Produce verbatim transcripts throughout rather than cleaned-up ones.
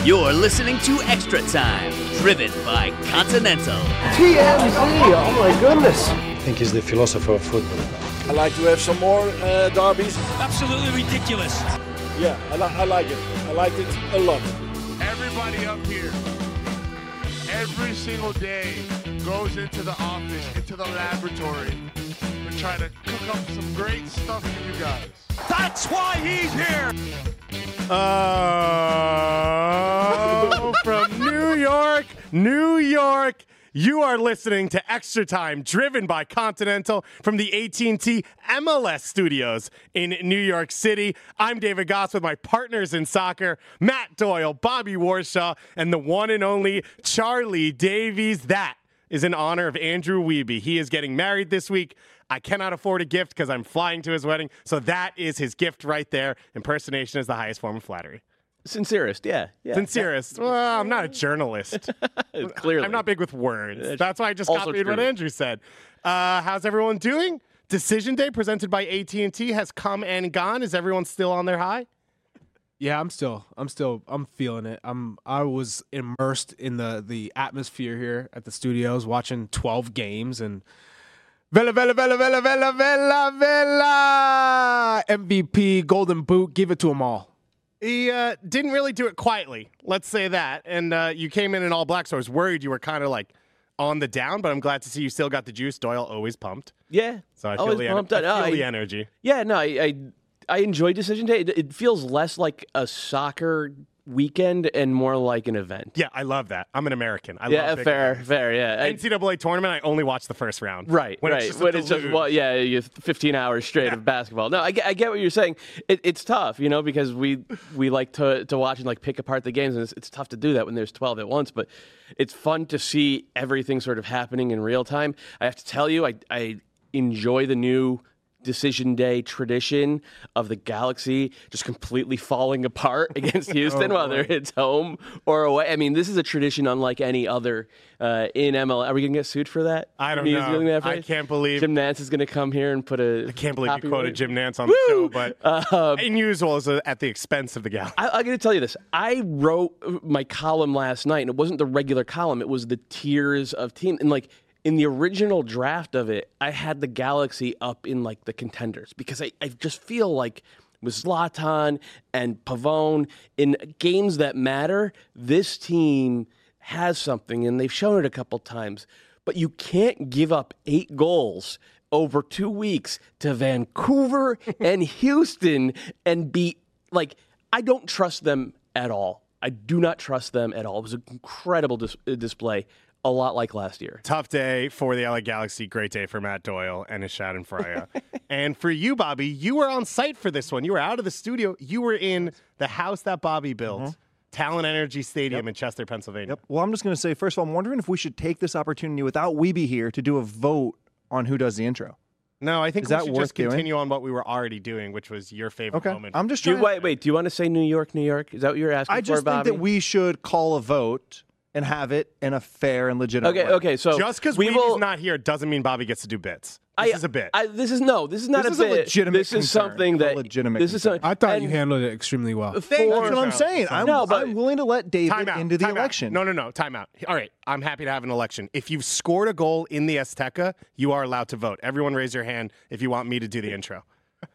You're listening to Extra Time, driven by Continental. T M Z, oh my goodness. I think he's the philosopher of football. I like to have some more uh, derbies. Absolutely ridiculous. Yeah, I, li- I like it. I like it a lot. Everybody up here, every single day, goes into the office, into the laboratory, to try to cook up some great stuff for you guys. That's why he's here. Oh, from New York, New York. You are listening to Extra Time, driven by Continental from the A T and T M L S studios in New York City. I'm David Goss with my partners in soccer, Matt Doyle, Bobby Warshaw, and the one and only Charlie Davies. That is in honor of Andrew Wiebe. He is getting married this week. I cannot afford a gift because I'm flying to his wedding, so that is his gift right there. Impersonation is the highest form of flattery. Sincerest, yeah. yeah. Sincerest. Well, I'm not a journalist. Clearly. I'm not big with words. That's why I just Also copied true. what Andrew said. Uh, how's everyone doing? Decision Day presented by A T and T has come and gone. Is everyone still on their high? Yeah, I'm still, I'm still, I'm feeling it. I'm, I was immersed in the the atmosphere here at the studios, watching twelve games and Vela, Vela, Vela, Vela, Vela, Vela, Vela, M V P, Golden Boot, give it to them all. He uh, didn't really do it quietly. Let's say that. And uh, you came in in all black, so I was worried you were kind of like on the down, but I'm glad to see you still got the juice. Doyle always pumped. Yeah. So I feel, always the, pumped. en- I feel I- the energy. Yeah, no, I, I, I enjoy Decision Day. It, it feels less like a soccer weekend and more like an event. Yeah, I love that. I'm an American. I yeah, love big fair, events. fair, yeah. I- N C double A tournament, I only watch the first round. Right, when right. It's just when a it's just, deluge. well, yeah, you fifteen hours straight Yeah. of basketball. No, I, get- I get what you're saying. It, it's tough, you know, because we we like to to watch and like pick apart the games, and it's, it's tough to do that when there's twelve at once. But it's fun to see everything sort of happening in real time. I have to tell you, I I enjoy the new Decision Day tradition of the Galaxy just completely falling apart against Houston, Oh, whether it's home or away. I mean, this is a tradition unlike any other uh, in M L S. Are we going to get sued for that? I don't Me know. using that I phrase? can't believe. Jim Nance is going to come here and put a. I can't believe you copyright- quoted Jim Nance on the show, but Um, unusual is at the expense of the Galaxy. I, I'm going to tell you this. I wrote my column last night, and it wasn't the regular column. It was the tiers of team. And, like, in the original draft of it, I had the Galaxy up in, like, the contenders because I, I just feel like with Zlatan and Pavone, in games that matter, this team has something, and they've shown it a couple times. But you can't give up eight goals over two weeks to Vancouver and Houston and be like, I don't trust them at all. I do not trust them at all. It was an incredible dis- display, a lot like last year. Tough day for the L A Galaxy. Great day for Matt Doyle and his Schadenfreude. And for you, Bobby, you were on site for this one. You were out of the studio. You were in the house that Bobby built, Mm-hmm. Talent Energy Stadium in Chester, Pennsylvania. Yep. Well, I'm just going to say, first of all, I'm wondering if we should take this opportunity without Wiebe here to do a vote on who does the intro. No, I think Is we that should worth just doing? continue on what we were already doing, which was your favorite Okay. moment. I'm just Do you, trying. wait, wait. Do you want to say New York, New York? Is that what you're asking I just for, think Bobby? that we should call a vote and have it in a fair and legitimate Okay, way. okay. So Just because we Weeby's will. not here doesn't mean Bobby gets to do bits. This I, is a bit. I, this is no. This is not This a is a bit. legitimate This is concern. something A that legitimate This is concern. something. I thought and you handled it extremely well. for- That's what I'm saying. I'm, No, but- I'm willing to let David Time out. into the time out. election. No, no, no. Time out. All right. I'm happy to have an election. If you've scored a goal in the Azteca, you are allowed to vote. Everyone raise your hand if you want me to do the intro.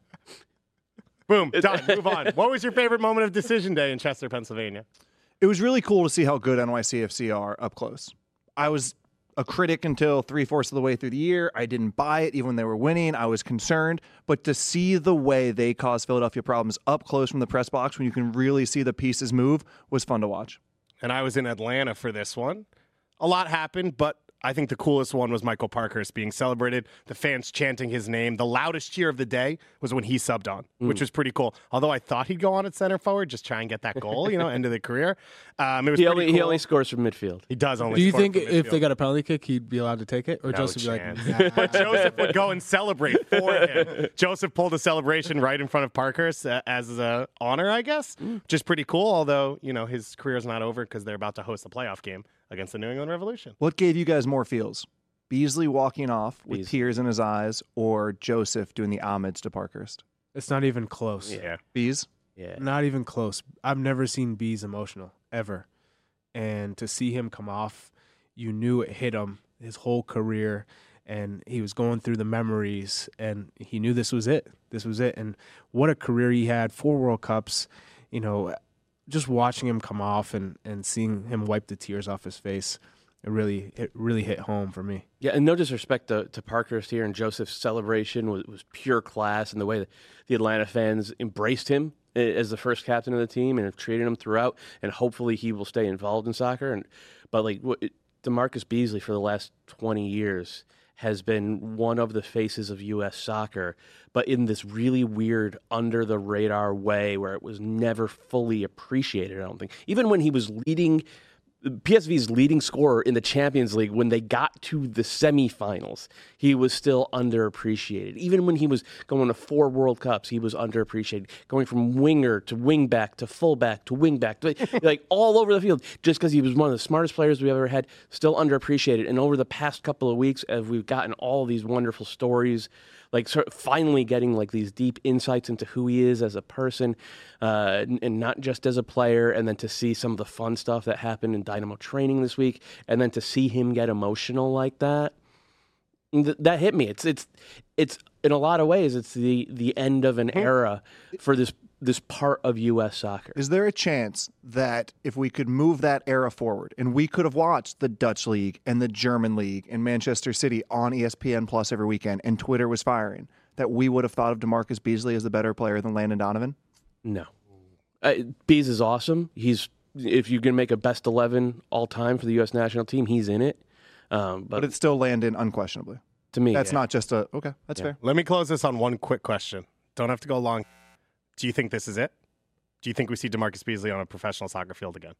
Boom. Done. Move on. What was your favorite moment of Decision Day in Chester, Pennsylvania? It was really cool to see how good N Y C F C are up close. I was a critic until three-fourths of the way through the year. I didn't buy it even when they were winning. I was concerned. But to see the way they cause Philadelphia problems up close from the press box when you can really see the pieces move was fun to watch. And I was in Atlanta for this one. A lot happened, but I think the coolest one was Michael Parkhurst being celebrated, the fans chanting his name. The loudest cheer of the day was when he subbed on, Mm. which was pretty cool. Although I thought he'd go on at center forward, just try and get that goal, you know, end of the career. Um, it was He pretty only cool. he only scores from midfield. He does only Do you score think from if midfield. they got a penalty kick, he'd be allowed to take it? Or No Joseph would be chance. like, But Joseph would go and celebrate for him. Joseph pulled a celebration right in front of Parkhurst uh, as an honor, I guess, which is pretty cool. Although, you know, his career's not over because they're about to host a playoff game against the New England Revolution. What gave you guys more feels? Beasley walking off with Beasley. tears in his eyes or Joseph doing the homage to Parkhurst? it's not even close. Yeah. Bees? Yeah. Not even close. I've never seen Bees emotional, ever. And to see him come off, you knew it hit him his whole career, and he was going through the memories, and he knew this was it. This was it. And what a career he had, four World Cups, you know, just watching him come off and, and seeing him wipe the tears off his face, it really it really hit home for me. Yeah, and no disrespect to, to Parkhurst here, and Joseph's celebration was, was pure class, and the way that the Atlanta fans embraced him as the first captain of the team and have treated him throughout, and hopefully he will stay involved in soccer. And but like what, DeMarcus Beasley for the last twenty years has been one of the faces of U S soccer, but in this really weird under the radar way where it was never fully appreciated. I don't think even when he was leading. P S V's leading scorer in the Champions League, when they got to the semifinals, he was still underappreciated. Even when he was going to four World Cups, he was underappreciated. Going from winger to wingback to fullback to wingback, to, like all over the field, just because he was one of the smartest players we've ever had, still underappreciated. And over the past couple of weeks, as we've gotten all these wonderful stories, like sort of finally getting like these deep insights into who he is as a person, uh, and, and not just as a player, and then to see some of the fun stuff that happened in Dynamo training this week, and then to see him get emotional like that, th- that hit me. It's it's it's in a lot of ways, it's the the end of an era for this this part of U S soccer. Is there a chance that if we could move that era forward and we could have watched the Dutch League and the German League and Manchester City on E S P N Plus every weekend and Twitter was firing, that we would have thought of DeMarcus Beasley as a better player than Landon Donovan? No. Uh, Bees is awesome. He's if you can make a best eleven all time for the U S national team, he's in it. Um, but, but it's still Landon unquestionably. To me, that's yeah. not just a okay. That's yeah. fair. Let me close this on one quick question. Don't have to go long. Do you think this is it? Do you think we see DeMarcus Beasley on a professional soccer field again?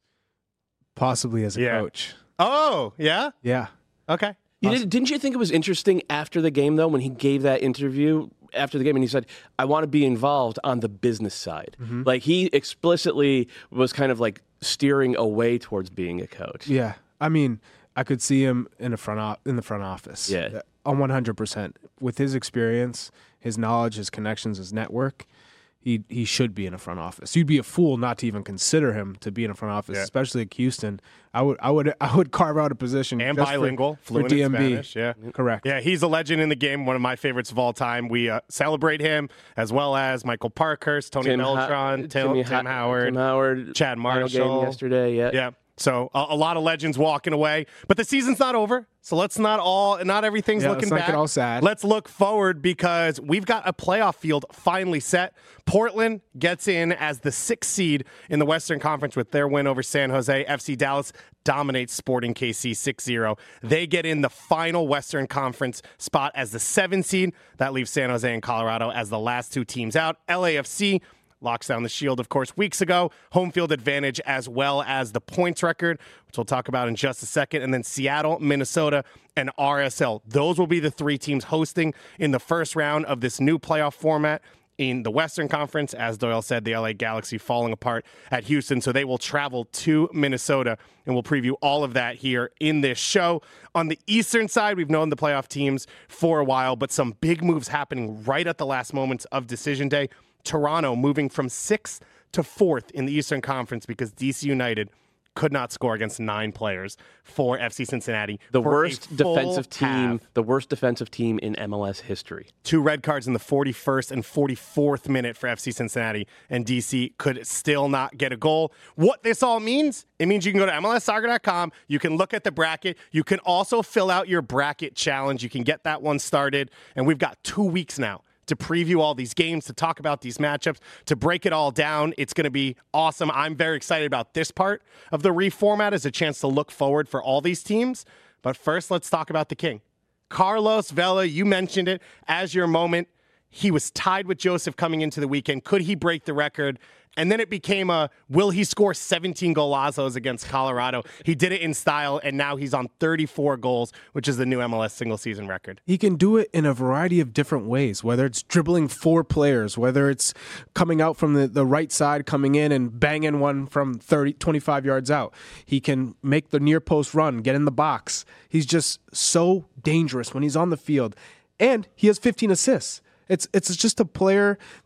Possibly as a Yeah. coach. Oh, yeah? Yeah. Okay. You did, didn't you think it was interesting after the game, though, when he gave that interview after the game and he said, I want to be involved on the business side? Mm-hmm. Like, he explicitly was kind of like steering away towards being a coach. Yeah. I mean, I could see him in the front o- in the front office. Yeah. On one hundred percent. With his experience, his knowledge, his connections, his network, he he should be in a front office. You'd be a fool not to even consider him to be in a front office, Yeah. especially at Houston. I would I would I would carve out a position And just for- bilingual, for, fluent D in M B. Spanish. Yeah. Correct. Yeah, he's a legend in the game, one of my favorites of all time. We uh, celebrate him, as well as Michael Parkhurst, Tony Tim Ho- Beltran, Tim, Timmy Tim Ho- Howard, Tim Howard, Chad final game Marshall. yesterday. Yeah. Yeah. So a, a lot of legends walking away, but the season's not over. So let's not all, not everything's Yeah, looking let's not back. get all sad. Let's look forward because we've got a playoff field finally set. Portland gets in as the sixth seed in the Western Conference with their win over San Jose. F C Dallas dominates Sporting K C six zero. They get in the final Western Conference spot as the seventh seed. That leaves San Jose and Colorado as the last two teams out. L A F C locks down the Shield, of course, weeks ago. Home field advantage as well as the points record, which we'll talk about in just a second. And then Seattle, Minnesota, and R S L. Those will be the three teams hosting in the first round of this new playoff format in the Western Conference. As Doyle said, the L A Galaxy falling apart at Houston, so they will travel to Minnesota, and we'll preview all of that here in this show. On the Eastern side, we've known the playoff teams for a while, but some big moves happening right at the last moments of decision day. Toronto moving from sixth to fourth in the Eastern Conference because D C United could not score against nine players for F C Cincinnati. The for worst a full defensive team, half. the worst defensive team in M L S history. Two red cards in the forty-first and forty-fourth minute for F C Cincinnati, and D C could still not get a goal. What this all means, it means you can go to M L S soccer dot com, you can look at the bracket, you can also fill out your bracket challenge, you can get that one started, and we've got two weeks now to preview all these games, to talk about these matchups, to break it all down. It's going to be awesome. I'm very excited about this part of the reformat as a chance to look forward for all these teams. But first, let's talk about the king. Carlos Vela, you mentioned it as your moment. He was tied with Joseph coming into the weekend. Could he break the record? And then it became a, will he score seventeen golazos against Colorado? He did it in style, and now he's on thirty-four goals, which is the new M L S single-season record. He can do it in a variety of different ways, whether it's dribbling four players, whether it's coming out from the, the right side, coming in and banging one from thirty, twenty-five yards out. He can make the near post run, get in the box. He's just so dangerous when he's on the field. And he has fifteen assists. It's it's just a player that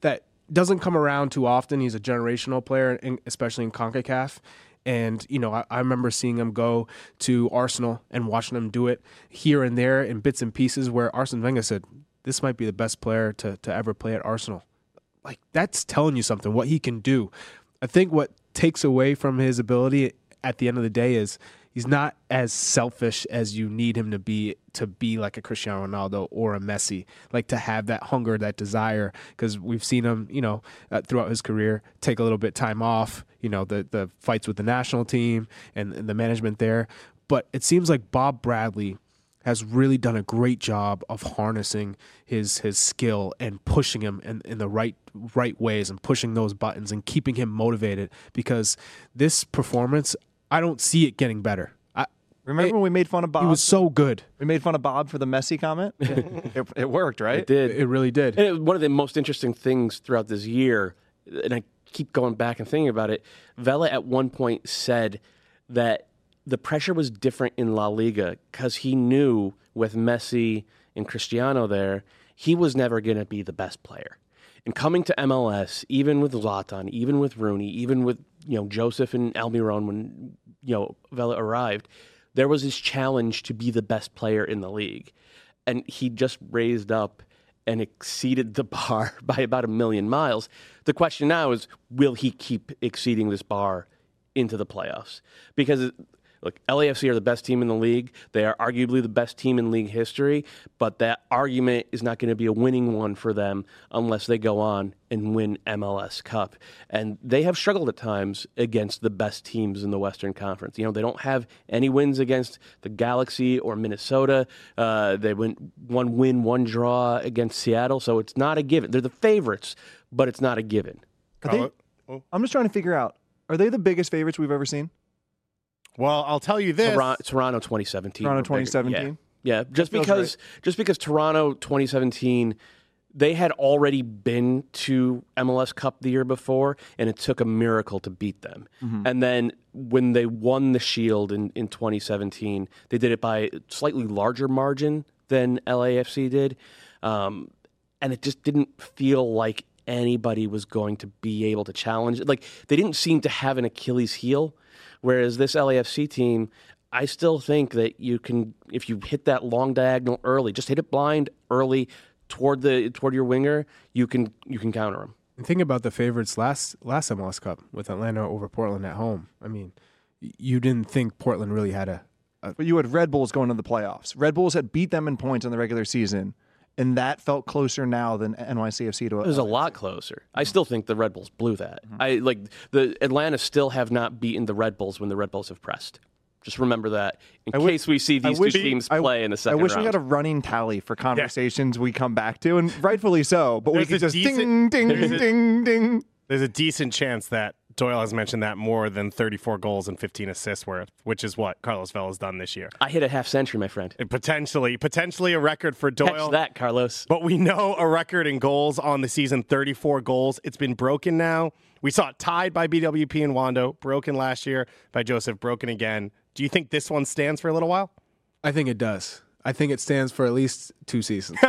doesn't come around too often. He's a generational player, in, especially in CONCACAF. And, you know, I, I remember seeing him go to Arsenal and watching him do it here and there in bits and pieces where Arsene Wenger said, this might be the best player to, to ever play at Arsenal. Like, that's telling you something, what he can do. I think what takes away from his ability at the end of the day is he's not as selfish as you need him to be to be like a Cristiano Ronaldo or a Messi, like to have that hunger, that desire, because we've seen him, you know, uh, throughout his career take a little bit time off, you know, the the fights with the national team and, and the management there. But it seems like Bob Bradley has really done a great job of harnessing his his skill and pushing him in, in the right right ways and pushing those buttons and keeping him motivated, because this performance, I don't see it getting better. I, Remember it, when we made fun of Bob? He was so good. We made fun of Bob for the Messi comment? it, it worked, right? It did. It really did. And it was one of the most interesting things throughout this year, and I keep going back and thinking about it, Vela at one point said that the pressure was different in La Liga because he knew with Messi and Cristiano there, he was never going to be the best player. And coming to M L S, even with Zlatan, even with Rooney, even with, you know, Joseph and Almiron when, you know, Vela arrived, there was this challenge to be the best player in the league. And he just raised up and exceeded the bar by about a million miles. The question now is, will he keep exceeding this bar into the playoffs? Because look, L A F C are the best team in the league. They are arguably the best team in league history, but that argument is not going to be a winning one for them unless they go on and win M L S Cup. And they have struggled at times against the best teams in the Western Conference. You know, they don't have any wins against the Galaxy or Minnesota. Uh, they went one win, one draw against Seattle, so it's not a given. They're the favorites, but it's not a given. I think, I'm just trying to figure out, are they the biggest favorites we've ever seen? Well, I'll tell you this. Toronto, Toronto twenty seventeen. Toronto twenty seventeen? Yeah, yeah. just feels because right. just because Toronto twenty seventeen, they had already been to M L S Cup the year before, and it took a miracle to beat them. Mm-hmm. And then when they won the Shield in, in twenty seventeen, they did it by a slightly larger margin than L A F C did. Um, and it just didn't feel like anybody was going to be able to challenge it. Like, they didn't seem to have an Achilles heel. Whereas this L A F C team, I still think that you can, if you hit that long diagonal early, just hit it blind early toward the toward your winger, you can you can counter them. And think about the favorites last last M L S Cup with Atlanta over Portland at home. I mean, you didn't think Portland really had a, a But you had Red Bulls going to the playoffs. Red Bulls had beat them in points in the regular season, and that felt closer now than N Y C F C to It was a lot closer. I still think the Red Bulls blew that. Mm-hmm. I like the Atlanta still have not beaten the Red Bulls when the Red Bulls have pressed. Just remember that in I case wish, we see these two teams I, play in the second I wish round. we had a running tally for conversations yeah. we come back to, and rightfully so. But there's we could just decent, ding, ding, a, ding, ding. There's a decent chance that Doyle has mentioned that more than thirty-four goals and fifteen assists worth, which is what Carlos Vela's done this year. I hit a half century, my friend. And potentially, potentially a record for Doyle. Catch that, Carlos. But we know a record in goals on the season, thirty-four goals. It's been broken now. We saw it tied by B W P and Wando, broken last year by Joseph, broken again. Do you think this one stands for a little while? I think it does. I think it stands for at least two seasons.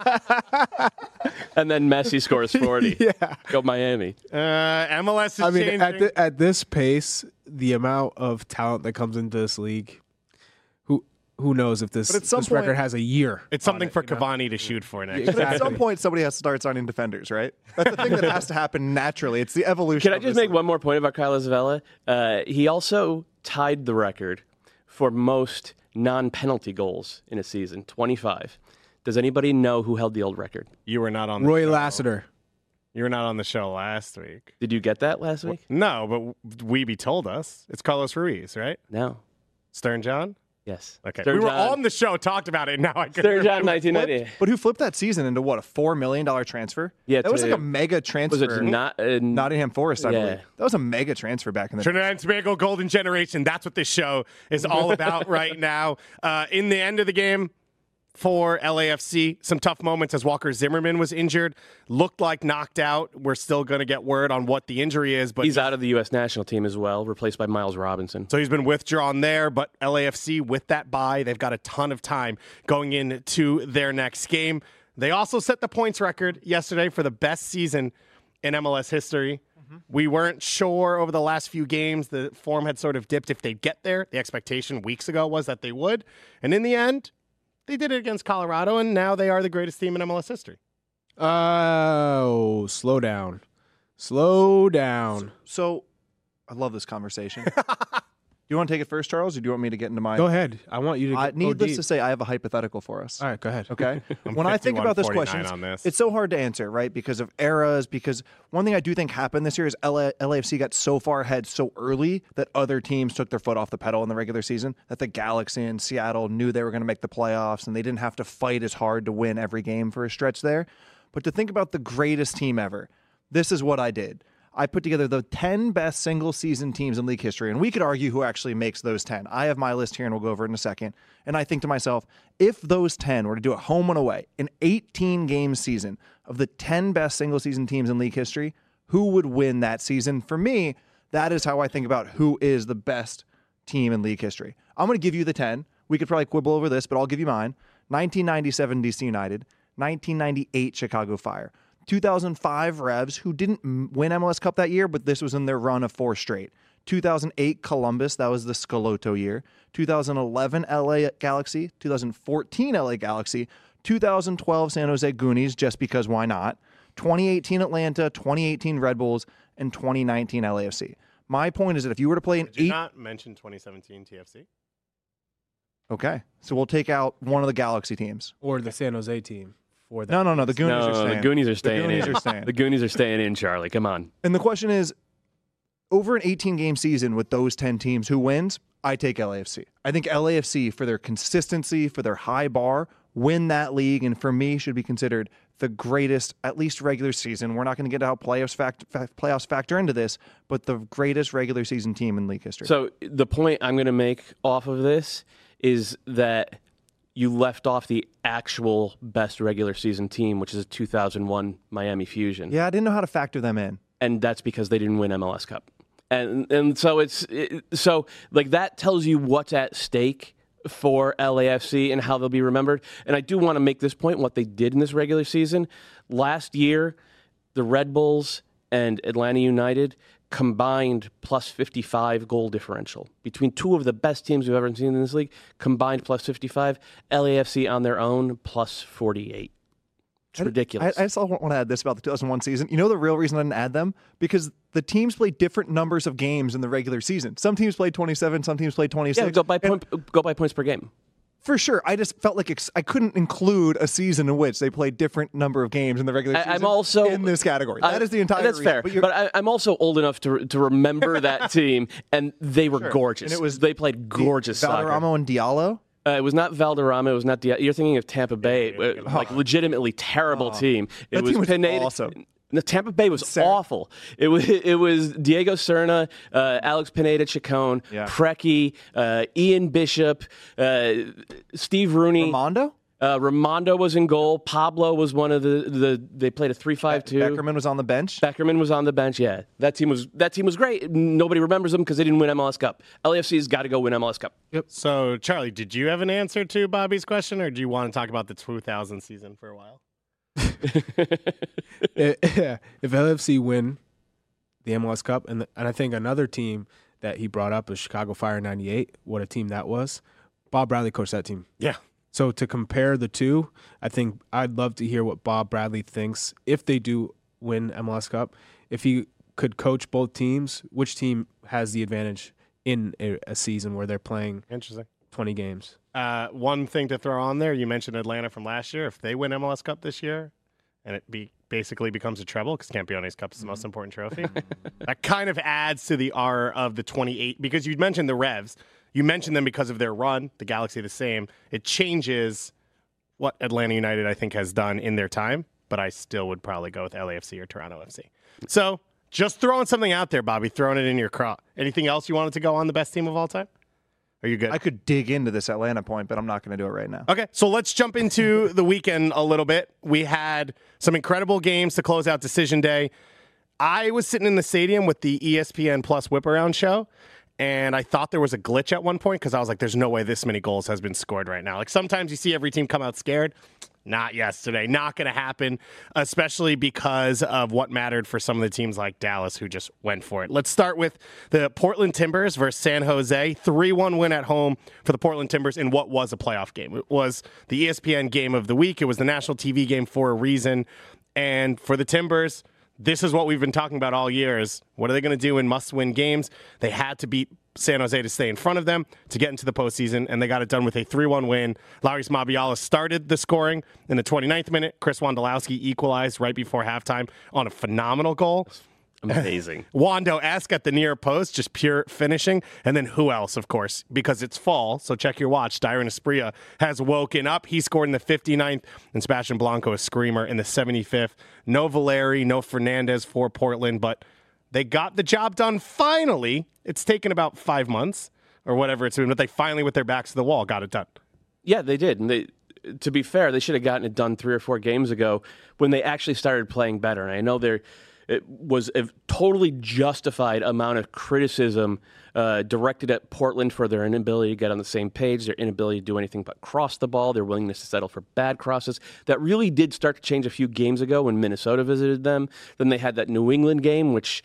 And then Messi scores forty. Yeah. Go Miami. Uh, M L S is I mean, changing. at, the, at this pace, the amount of talent that comes into this league, who who knows if this, But at some this point- record has a year. It's something on it, for you know? Cavani to shoot for next. But at Exactly. some point, somebody has to start signing defenders, right? That's the thing that has to happen naturally. It's the evolution. Can I of just this make league. one more point about Carlos Vela? Uh, he also tied the record for most non-penalty goals in a season, twenty-five. Does anybody know who held the old record? You were not on the Roy show. Lassiter. You were not on the show last week. Did you get that last week? No, but Weeby told us. It's Carlos Ruiz, right? No. Stern John? Yes. Okay. Stern we were John- on the show, talked about it, and now I can Stern John, nineteen ninety. But who flipped that season into what, a four million dollar transfer? Yeah, that was to- like a mega transfer. Was it to not, uh, Nottingham Forest, I Yeah. believe. That was a mega transfer back in the day. Trinidad and Tobago Golden Generation. That's what this show is all about right now. Uh, in the end of the game for L A F C, some tough moments as Walker Zimmerman was injured. Looked like knocked out. We're still going to get word on what the injury is. But He's out of the U S national team as well, replaced by Miles Robinson. So he's been withdrawn there, but L A F C with that bye, they've got a ton of time going into their next game. They also set the points record yesterday for the best season in M L S history. Mm-hmm. We weren't sure over the last few games. The form had sort of dipped if they'd get there. The expectation weeks ago was that they would. And in the end, they did it against Colorado, and now they are the greatest team in M L S history. Oh, slow down. Slow down. So, I love this conversation. Do you want to take it first, Charles, or do you want me to get into my... Go ahead. I want you to I, go Needless deep. to say, I have a hypothetical for us. All right, go ahead. Okay? When I think about this question, on this. it's so hard to answer, right? Because of eras, because one thing I do think happened this year is L A, L A F C got so far ahead so early that other teams took their foot off the pedal in the regular season, that the Galaxy and Seattle knew they were going to make the playoffs, and they didn't have to fight as hard to win every game for a stretch there. But to think about the greatest team ever, this is what I did. I put together the ten best single-season teams in league history, and we could argue who actually makes those ten. I have my list here, and we'll go over it in a second. And I think to myself, if those ten were to do it home and away, an eighteen-game season of the ten best single-season teams in league history, who would win that season? For me, that is how I think about who is the best team in league history. I'm going to give you the ten. We could probably quibble over this, but I'll give you mine. nineteen ninety-seven D C United, nineteen ninety-eight Chicago Fire, two thousand five Revs, who didn't win M L S Cup that year, but this was in their run of four straight. two thousand eight Columbus, that was the Schelotto year. two thousand eleven L A Galaxy, two thousand fourteen L A Galaxy, two thousand twelve San Jose Goonies, just because why not? twenty eighteen Atlanta, twenty eighteen Red Bulls, and twenty nineteen L A F C. My point is that if you were to play an Did you eight... not mention twenty seventeen T F C? Okay, so we'll take out one of the Galaxy teams. Or the San Jose team. For that. No, no, no, the Goonies no, are staying. the Goonies are staying The Goonies in. are staying. The Goonies are staying in, Charlie. Come on. And the question is, over an eighteen-game season with those ten teams, who wins? I take L A F C. I think L A F C, for their consistency, for their high bar, win that league, and for me, should be considered the greatest, at least regular season. We're not going to get how playoffs, fact, fact, playoffs factor into this, but the greatest regular season team in league history. So the point I'm going to make off of this is that you left off the actual best regular season team, which is a two thousand one Miami Fusion. Yeah, I didn't know how to factor them in. And that's because they didn't win M L S Cup. And and so it's it, so like that tells you what's at stake for L A F C and how they'll be remembered. And I do want to make this point, what they did in this regular season. Last year, the Red Bulls and Atlanta United combined plus fifty-five goal differential. Between two of the best teams we've ever seen in this league, combined plus fifty-five. L A F C on their own, plus forty-eight. It's ridiculous. I, I just want to add this about the two thousand one season. You know the real reason I didn't add them? Because the teams played different numbers of games in the regular season. Some teams played twenty-seven, some teams played twenty-six. Yeah, go by, point, go by points per game. For sure. I just felt like ex- I couldn't include a season in which they played different number of games in the regular season. I, I'm also in this category. I, that is the entire That's reason. fair. But, but I, I'm also old enough to to remember that team, and they were Sure. gorgeous. And it was they played gorgeous soccer. Valderrama and Diallo? Uh, it was not Valderrama. It was not Diallo. You're thinking of Tampa Bay, yeah, yeah, uh, like legitimately terrible Oh. team. It That was team was Pineda. awesome. No, Tampa Bay was Sarah. awful. It was it was Diego Serna, uh, Alex Pineda Chacon, Yeah. Preki, uh, Ian Bishop, uh, Steve Rooney. Ramondo? Uh, Ramondo was in goal. Pablo was one of the, the they played a three five two. Beckerman was on the bench. Beckerman was on the bench. Yeah, that team was that team was great. Nobody remembers them because they didn't win M L S Cup. L A F C's got to go win M L S Cup. Yep. So, Charlie, did you have an answer to Bobby's question, or do you want to talk about the two thousand season for a while? If L A F C win the M L S Cup, and, the, and I think another team that he brought up is Chicago Fire ninety-eight, what a team that was. Bob Bradley coached that team. Yeah. So to compare the two, I think I'd love to hear what Bob Bradley thinks if they do win M L S Cup. If he could coach both teams, which team has the advantage in a, a season where they're playing Interesting. twenty games? Uh, one thing to throw on there, you mentioned Atlanta from last year. If they win M L S Cup this year, and it be basically becomes a treble, because Campione's Cup is the most important trophy, that kind of adds to the R of the twenty-eight, because you mentioned the Revs. You mentioned them because of their run, the Galaxy the same. It changes what Atlanta United, I think, has done in their time, but I still would probably go with L A F C or Toronto F C. So just throwing something out there, Bobby, throwing it in your craw. Anything else you wanted to go on the best team of all time? Are you good? I could dig into this Atlanta point, but I'm not going to do it right now. Okay, so let's jump into the weekend a little bit. We had some incredible games to close out Decision Day. I was sitting in the stadium with the E S P N Plus Whip Around show, And I thought there was a glitch at one point because I was like, there's no way this many goals has been scored right now. Like sometimes you see every team come out scared. Not yesterday. Not going to happen, especially because of what mattered for some of the teams like Dallas who just went for it. Let's start with the Portland Timbers versus San Jose. three one win at home for the Portland Timbers in what was a playoff game. It was the E S P N game of the week. It was the national T V game for a reason. And for the Timbers, this is what we've been talking about all year is what are they going to do in must-win games? They had to beat San Jose to stay in front of them to get into the postseason, and they got it done with a three one win. Lauris Mabiala started the scoring in the twenty-ninth minute. Chris Wondolowski equalized right before halftime on a phenomenal goal. Amazing. Wando-esque at the near post, just pure finishing. And then who else, of course, because it's fall, so check your watch. Dyron Espria has woken up. He scored in the fifty-ninth, and Sebastian Blanco, a screamer, in the seventy-fifth. No Valeri, no Fernandez for Portland, but they got the job done finally. It's taken about five months or whatever it's been, but they finally, with their backs to the wall, got it done. Yeah, they did. And they, to be fair, they should have gotten it done three or four games ago when they actually started playing better. And I know they're it was a totally justified amount of criticism uh, directed at Portland for their inability to get on the same page, their inability to do anything but cross the ball, their willingness to settle for bad crosses. That really did start to change a few games ago when Minnesota visited them. Then they had that New England game, which,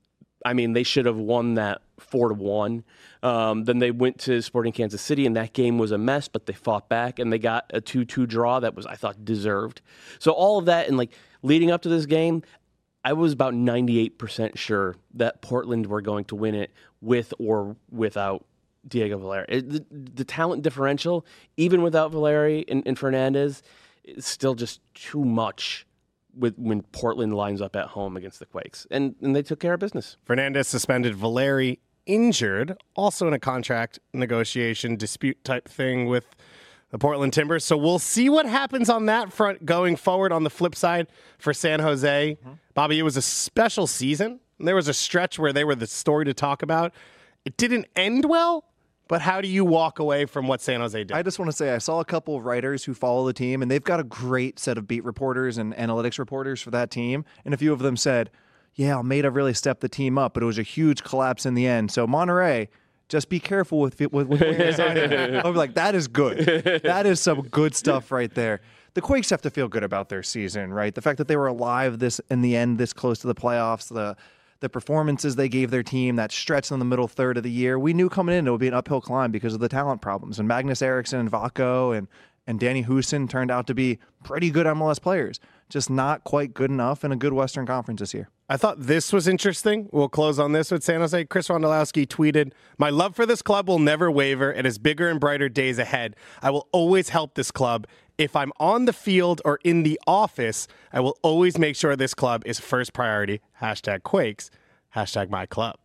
I mean, they should have won that four to one. Um, then they went to Sporting Kansas City, and that game was a mess, but they fought back, and they got a two two draw that was, I thought, deserved. So all of that, and like leading up to this game, I was about ninety-eight percent sure that Portland were going to win it with or without Diego Valeri. It, the, the talent differential, even without Valeri and, and Fernandez, is still just too much with when Portland lines up at home against the Quakes. And, and they took care of business. Fernandez suspended, Valeri injured, also in a contract negotiation dispute type thing with the Portland Timbers. So we'll see what happens on that front going forward. On the flip side for San Jose, mm-hmm. Bobby, it was a special season. There was a stretch where they were the story to talk about. It didn't end well, but how do you walk away from what San Jose did? I just want to say I saw a couple of writers who follow the team, and they've got a great set of beat reporters and analytics reporters for that team. And a few of them said, yeah, Almeida really stepped the team up, but it was a huge collapse in the end. So Monterrey, just be careful with with, with when you're signing. I was like, that is good. That is some good stuff right there. The Quakes have to feel good about their season, right? The fact that they were alive this in the end, this close to the playoffs, the the performances they gave their team, that stretch in the middle third of the year. We knew coming in it would be an uphill climb because of the talent problems. And Magnus Eriksson and Vako and and Danny Houston turned out to be pretty good M L S players, just not quite good enough in a good Western Conference this year. I thought this was interesting. We'll close on this with San Jose. Chris Wondolowski tweeted, "My love for this club will never waver. It has bigger and brighter days ahead. I will always help this club. If I'm on the field or in the office, I will always make sure this club is first priority. Hashtag Quakes. Hashtag my club."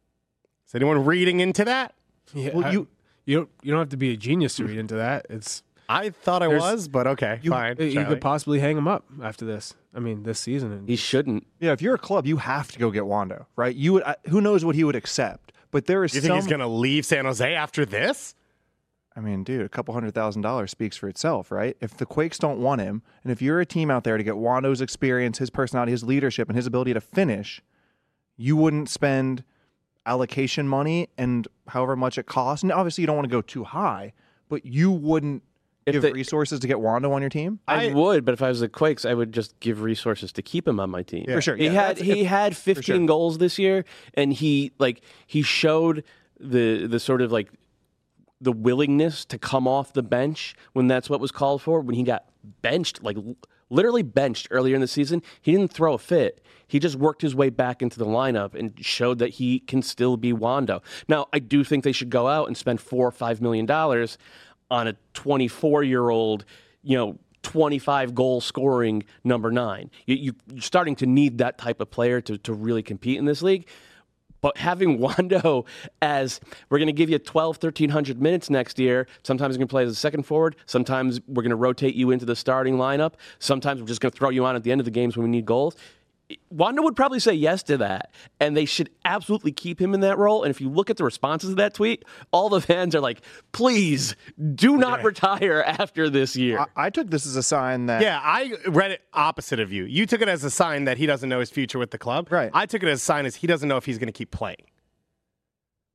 Is anyone reading into that? Yeah, Well, I- you you don't you don't have to be a genius to read into that. It's I thought I There's- was, but okay, you, fine. you Charlie. could possibly hang him up after this. I mean, this season. And He shouldn't. yeah, if you're a club, you have to go get Wando, right? You would. I, who knows what he would accept? But there is You think some. he's going to leave San Jose after this? I mean, dude, a couple hundred thousand dollars speaks for itself, right? If the Quakes don't want him, and if you're a team out there to get Wando's experience, his personality, his leadership, and his ability to finish, you wouldn't spend allocation money and however much it costs. And obviously, you don't want to go too high, but you wouldn't If give they- resources to get Wando on your team. I, I- would, but if I was the Quakes, I would just give resources to keep him on my team. For sure, He yeah, had that's- he had fifteen sure. goals this year, and he like he showed the the sort of like the willingness to come off the bench when that's what was called for. When he got benched, like l- literally benched earlier in the season, he didn't throw a fit. He just worked his way back into the lineup and showed that he can still be Wando. Now, I do think they should go out and spend four or five million dollars on a twenty-four-year-old, you know, twenty-five goal scoring number nine. You, you, you're starting to need that type of player to, to really compete in this league. But having Wando as, we're going to give you twelve, thirteen hundred minutes next year. Sometimes you're going to play as a second forward. Sometimes we're going to rotate you into the starting lineup. Sometimes we're just going to throw you on at the end of the games when we need goals. Wando would probably say yes to that, and they should absolutely keep him in that role. And if you look at the responses to that tweet, all the fans are like, please do not retire after this year. I, I took this as a sign that Yeah, I read it opposite of you. You took it as a sign that he doesn't know his future with the club. Right. I took it as a sign as he doesn't know if he's going to keep playing.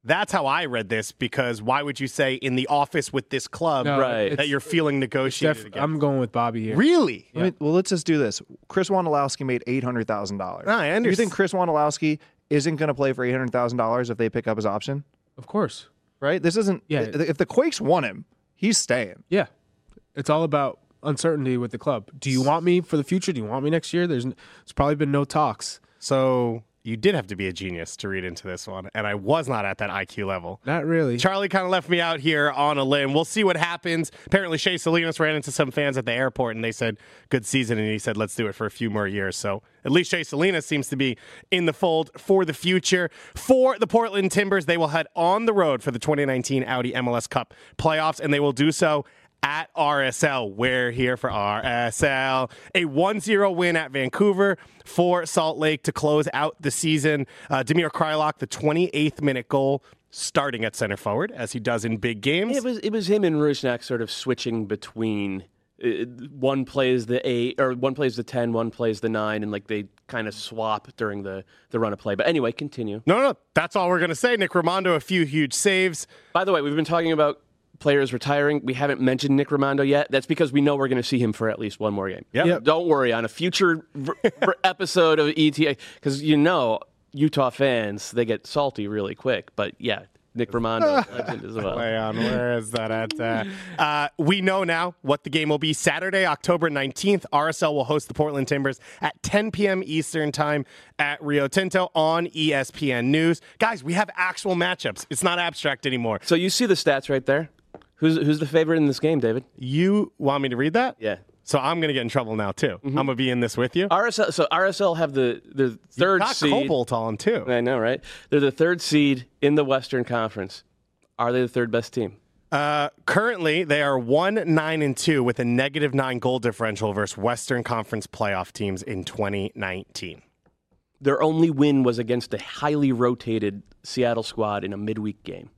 That's how I read this, because why would you say in the office with this club No, Right. it's- that you're feeling negotiated Def- against? I'm going with Bobby here. Really? Let me- well, let's just do this. Chris Wondolowski made eight hundred thousand dollars. No, I Do you understand. think Chris Wondolowski isn't going to play for eight hundred thousand dollars if they pick up his option? Of course. Right? This isn't. Yeah. If the Quakes want him, he's staying. Yeah. It's all about uncertainty with the club. Do you want me for the future? Do you want me next year? There's, n- there's probably been no talks. So you did have to be a genius to read into this one, and I was not at that I Q level. Not really. Charlie kind of left me out here on a limb. We'll see what happens. Apparently, Shea Salinas ran into some fans at the airport, and they said, good season, and he said, let's do it for a few more years. So at least Shea Salinas seems to be in the fold for the future. For the Portland Timbers, they will head on the road for the twenty nineteen Audi M L S Cup playoffs, and they will do so at R S L. We're here for R S L. A one zero win at Vancouver for Salt Lake to close out the season. Uh, Damir Kreilach, the twenty-eighth minute goal, starting at center forward, as he does in big games. It was it was him and Rusnak sort of switching between uh, one plays the eight or one plays the ten, one plays the nine, and like they kind of swap during the the run of play. But anyway, continue. No, no, that's all we're going to say. Nick Raimondo, a few huge saves. By the way, we've been talking about players retiring. We haven't mentioned Nick Raimondo yet. That's because we know we're going to see him for at least one more game. Yep. Yep. Don't worry, on a future v- v- episode of E T A, because you know Utah fans, they get salty really quick. But yeah, Nick Raimondo, legend as well. Play on, where is that at? Uh, uh, we know now what the game will be. Saturday, October nineteenth, R S L will host the Portland Timbers at ten p.m. Eastern time at Rio Tinto on E S P N News. Guys, we have actual matchups. It's not abstract anymore. So you see the stats right there? Who's who's the favorite in this game, David? You want me to read that? Yeah. So I'm going to get in trouble now, too. I'm going to be in this with you. R S L. So R S L have the the third Got seed. Cobalt on, too. I know, right? They're the third seed in the Western Conference. Are they the third best team? Uh, currently, they are one nine and two with a negative nine goal differential versus Western Conference playoff teams in twenty nineteen. Their only win was against a highly rotated Seattle squad in a midweek game.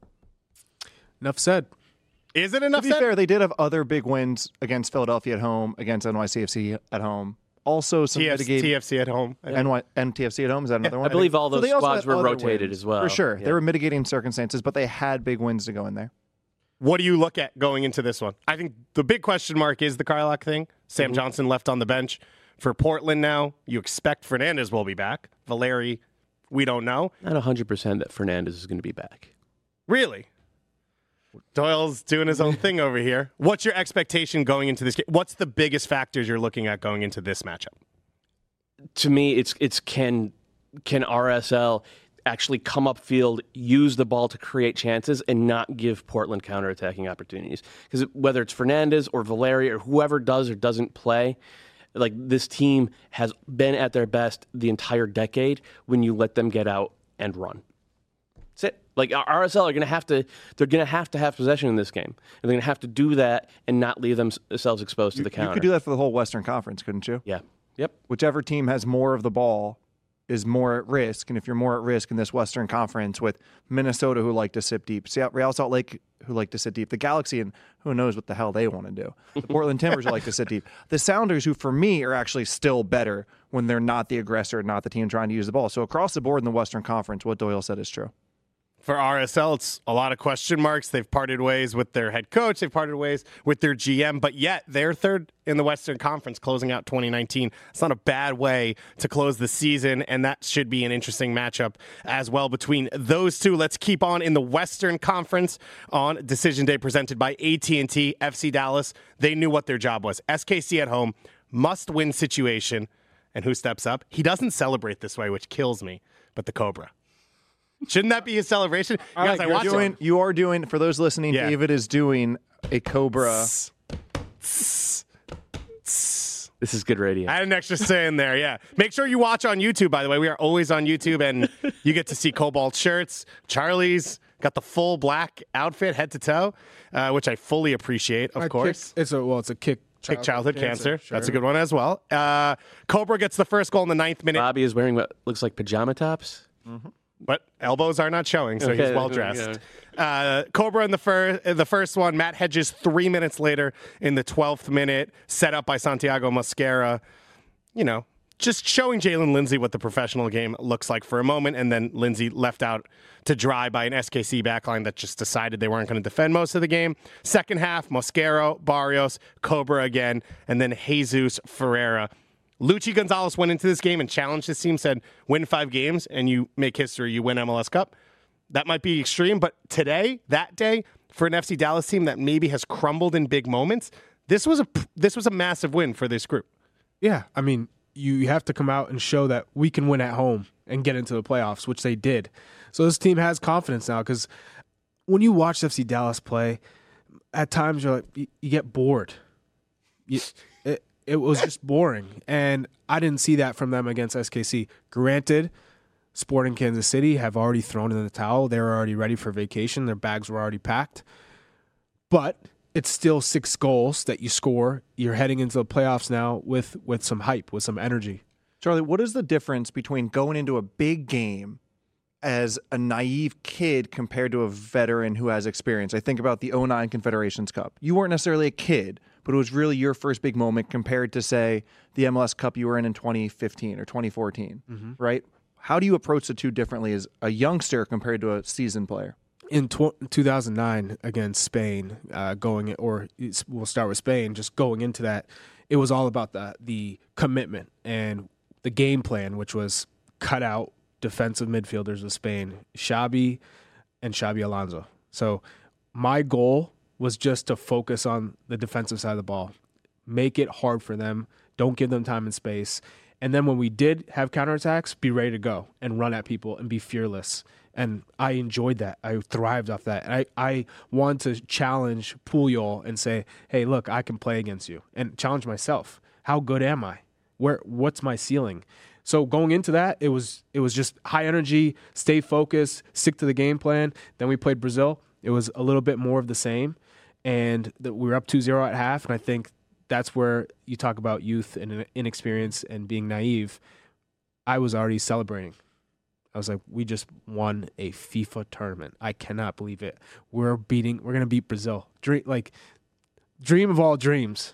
Enough said. Is it enough To be said? fair, they did have other big wins against Philadelphia at home, against N Y C F C at home. Also, some T F- mitigating T F C at home. N Y N T F C at home. Is that another one? I believe all So those they also squads had were other rotated wins, as well. For sure, Yeah. there were mitigating circumstances, but they had big wins to go in there. What do you look at going into this one? I think the big question mark is the Kreilach thing. Sam Mm-hmm. Johnson left on the bench for Portland now. You expect Fernandez will be back. Valeri, we don't know. Not one hundred percent that Fernandez is going to be back. Really? Doyle's doing his own thing over here. What's your expectation going into this game? What's the biggest factors you're looking at going into this matchup? To me, it's it's can can R S L actually come up field, use the ball to create chances, and not give Portland counterattacking opportunities. Because whether it's Fernandez or Valeri or whoever does or doesn't play, like this team has been at their best the entire decade when you let them get out and run. That's it. Like R S L are going to have to, they're going to have to have possession in this game, and they're going to have to do that and not leave themselves exposed to the counter. You could do that for the whole Western Conference, couldn't you? Yeah. Yep. Whichever team has more of the ball is more at risk, and if you're more at risk in this Western Conference with Minnesota, who like to sit deep, Seattle, Real Salt Lake, who like to sit deep, the Galaxy, and who knows what the hell they want to do, the Portland Timbers, who like to sit deep, the Sounders, who for me are actually still better when they're not the aggressor, not the team trying to use the ball. So across the board in the Western Conference, what Doyle said is true. For R S L, it's a lot of question marks. They've parted ways with their head coach. They've parted ways with their G M, but yet they're third in the Western Conference closing out twenty nineteen. It's not a bad way to close the season, and that should be an interesting matchup as well between those two. Let's keep on in the Western Conference on Decision Day presented by A T and T. F C Dallas, they knew what their job was. S K C at home, must-win situation. And who steps up? He doesn't celebrate this way, which kills me, but the Cobra. Shouldn't that be his celebration? You guys, I You're watched doing, you are doing, for those listening, Yeah. David is doing a Cobra. This is good radio. I had an extra say in there, yeah. Make sure you watch on YouTube, by the way. We are always on YouTube, and you get to see Cobalt shirts. Charlie's got the full black outfit, head to toe, uh, which I fully appreciate, of I course. Kick, it's a well, it's a kick. Kick childhood cancer. Sure. That's a good one as well. Uh, Cobra gets the first goal in the ninth minute, Bobby is wearing what looks like pajama tops. but elbows are not showing, so Okay, he's well dressed. Uh, Cobra in the, fir- the first one. Matt Hedges three minutes later in the twelfth minute, set up by Santiago Mosquera. You know, just showing Jalen Lindsey what the professional game looks like for a moment, and then Lindsey left out to dry by an S K C backline that just decided they weren't going to defend most of the game. Second half, Mosquero, Barrios, Cobra again, and then Jesus Ferreira. Luchi Gonzalez went into this game and challenged his team, said, win five games and you make history, you win M L S Cup. That might be extreme, but today, that day, for an F C Dallas team that maybe has crumbled in big moments, this was a this was a massive win for this group. Yeah, I mean, you have to come out and show that we can win at home and get into the playoffs, which they did. So this team has confidence now, because when you watch F C Dallas play, at times you're like, you, you get bored. You, it, it was just boring, and I didn't see that from them against S K C. Granted, Sporting Kansas City have already thrown in the towel. They were already ready for vacation. Their bags were already packed. But it's still six goals that you score. You're heading into the playoffs now with, with some hype, with some energy. Charlie, what is the difference between going into a big game as a naive kid compared to a veteran who has experience? I think about the oh nine Confederations Cup. You weren't necessarily a kid, but it was really your first big moment compared to, say, the M L S Cup you were in in twenty fifteen or twenty fourteen, mm-hmm. right? How do you approach the two differently as a youngster compared to a seasoned player? In tw- two thousand nine against Spain, uh, going or we'll start with Spain. Just going into that, it was all about the the commitment and the game plan, which was cut out defensive midfielders of Spain, Xabi and Xabi Alonso. So my goal was just to focus on the defensive side of the ball, make it hard for them, don't give them time and space. And then when we did have counterattacks, be ready to go and run at people and be fearless. And I enjoyed that. I thrived off that. And I, I wanted to challenge Puyol and say, hey, look, I can play against you. And challenge myself. How good am I? Where? What's my ceiling? So going into that, it was it was just high energy, stay focused, stick to the game plan. Then we played Brazil. It was a little bit more of the same. And the, we were up two zero at half, and I think that's where you talk about youth and inexperience and being naive. I was already celebrating. I was like, we just won a FIFA tournament. I cannot believe it. We're beating, we're going to beat Brazil. Dream, like, dream of all dreams.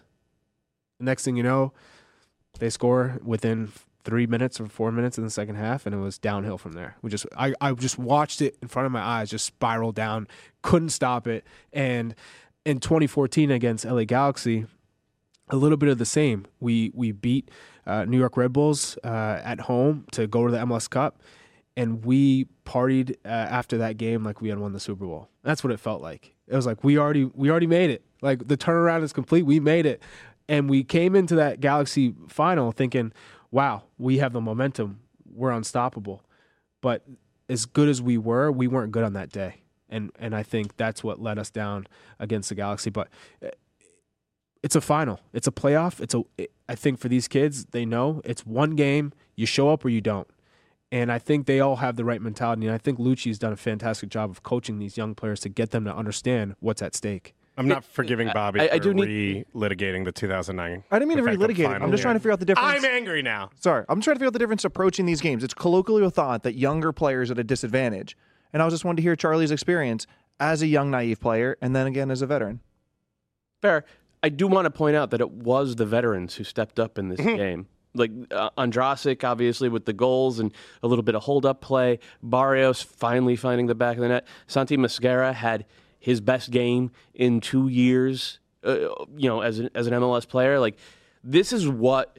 The next thing you know, they score within three minutes or four minutes in the second half, and it was downhill from there. We just, I, I just watched it in front of my eyes, just spiral down, couldn't stop it. And in twenty fourteen against L A Galaxy, a little bit of the same. We we beat uh, New York Red Bulls uh, at home to go to the M L S Cup, and we partied uh, after that game like we had won the Super Bowl. That's what it felt like. It was like we already we already made it. Like the turnaround is complete. We made it, and we came into that Galaxy final thinking, "Wow, we have the momentum. We're unstoppable." But as good as we were, we weren't good on that day, and and I think that's what let us down against the Galaxy. But it's a final. It's a playoff. It's a. I think for these kids, they know it's one game. You show up or you don't. And I think they all have the right mentality. And I think Lucci's done a fantastic job of coaching these young players to get them to understand what's at stake. I'm not forgiving Bobby I- I for do need- re-litigating the two thousand nine. I didn't mean to Perfecto relitigate it. final. I'm just trying to figure out the difference. I'm angry now. Sorry, I'm trying to figure out the difference approaching these games. It's colloquially thought that younger players are at a disadvantage. And I was just wanting to hear Charlie's experience as a young, naive player, and then again as a veteran. Fair. I do want to point out that it was the veterans who stepped up in this game. Like uh, Andrasic, obviously, with the goals and a little bit of hold-up play. Barrios finally finding the back of the net. Santi Mosquera had his best game in two years, uh, you know, as an, as an M L S player. Like, this is what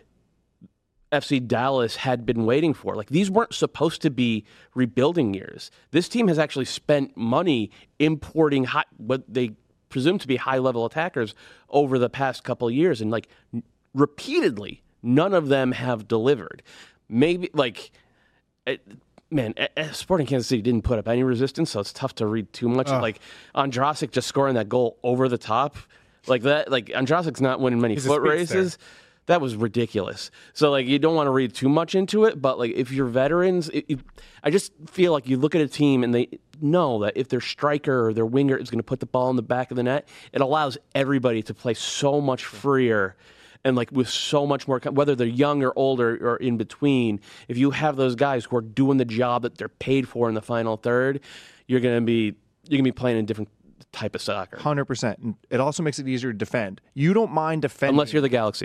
F C Dallas had been waiting for. Like, these weren't supposed to be rebuilding years. This team has actually spent money importing high, what they presume to be high-level attackers over the past couple of years, and like n- repeatedly, none of them have delivered. Maybe like, it, man, uh, Sporting Kansas City didn't put up any resistance, so it's tough to read too much. Ugh. Like Andrasic just scoring that goal over the top, like that. Like Andrasic's not winning many He's a foot speedster. races. That was ridiculous. So, like, you don't want to read too much into it, but, like, if you're veterans, it, it, I just feel like you look at a team and they know that if their striker or their winger is going to put the ball in the back of the net, it allows everybody to play so much freer and, like, with so much more, whether they're young or older or in between. If you have those guys who are doing the job that they're paid for in the final third, you're going to be you're going to be playing a different type of soccer. one hundred percent. And it also makes it easier to defend. You don't mind defending. Unless you're the Galaxy.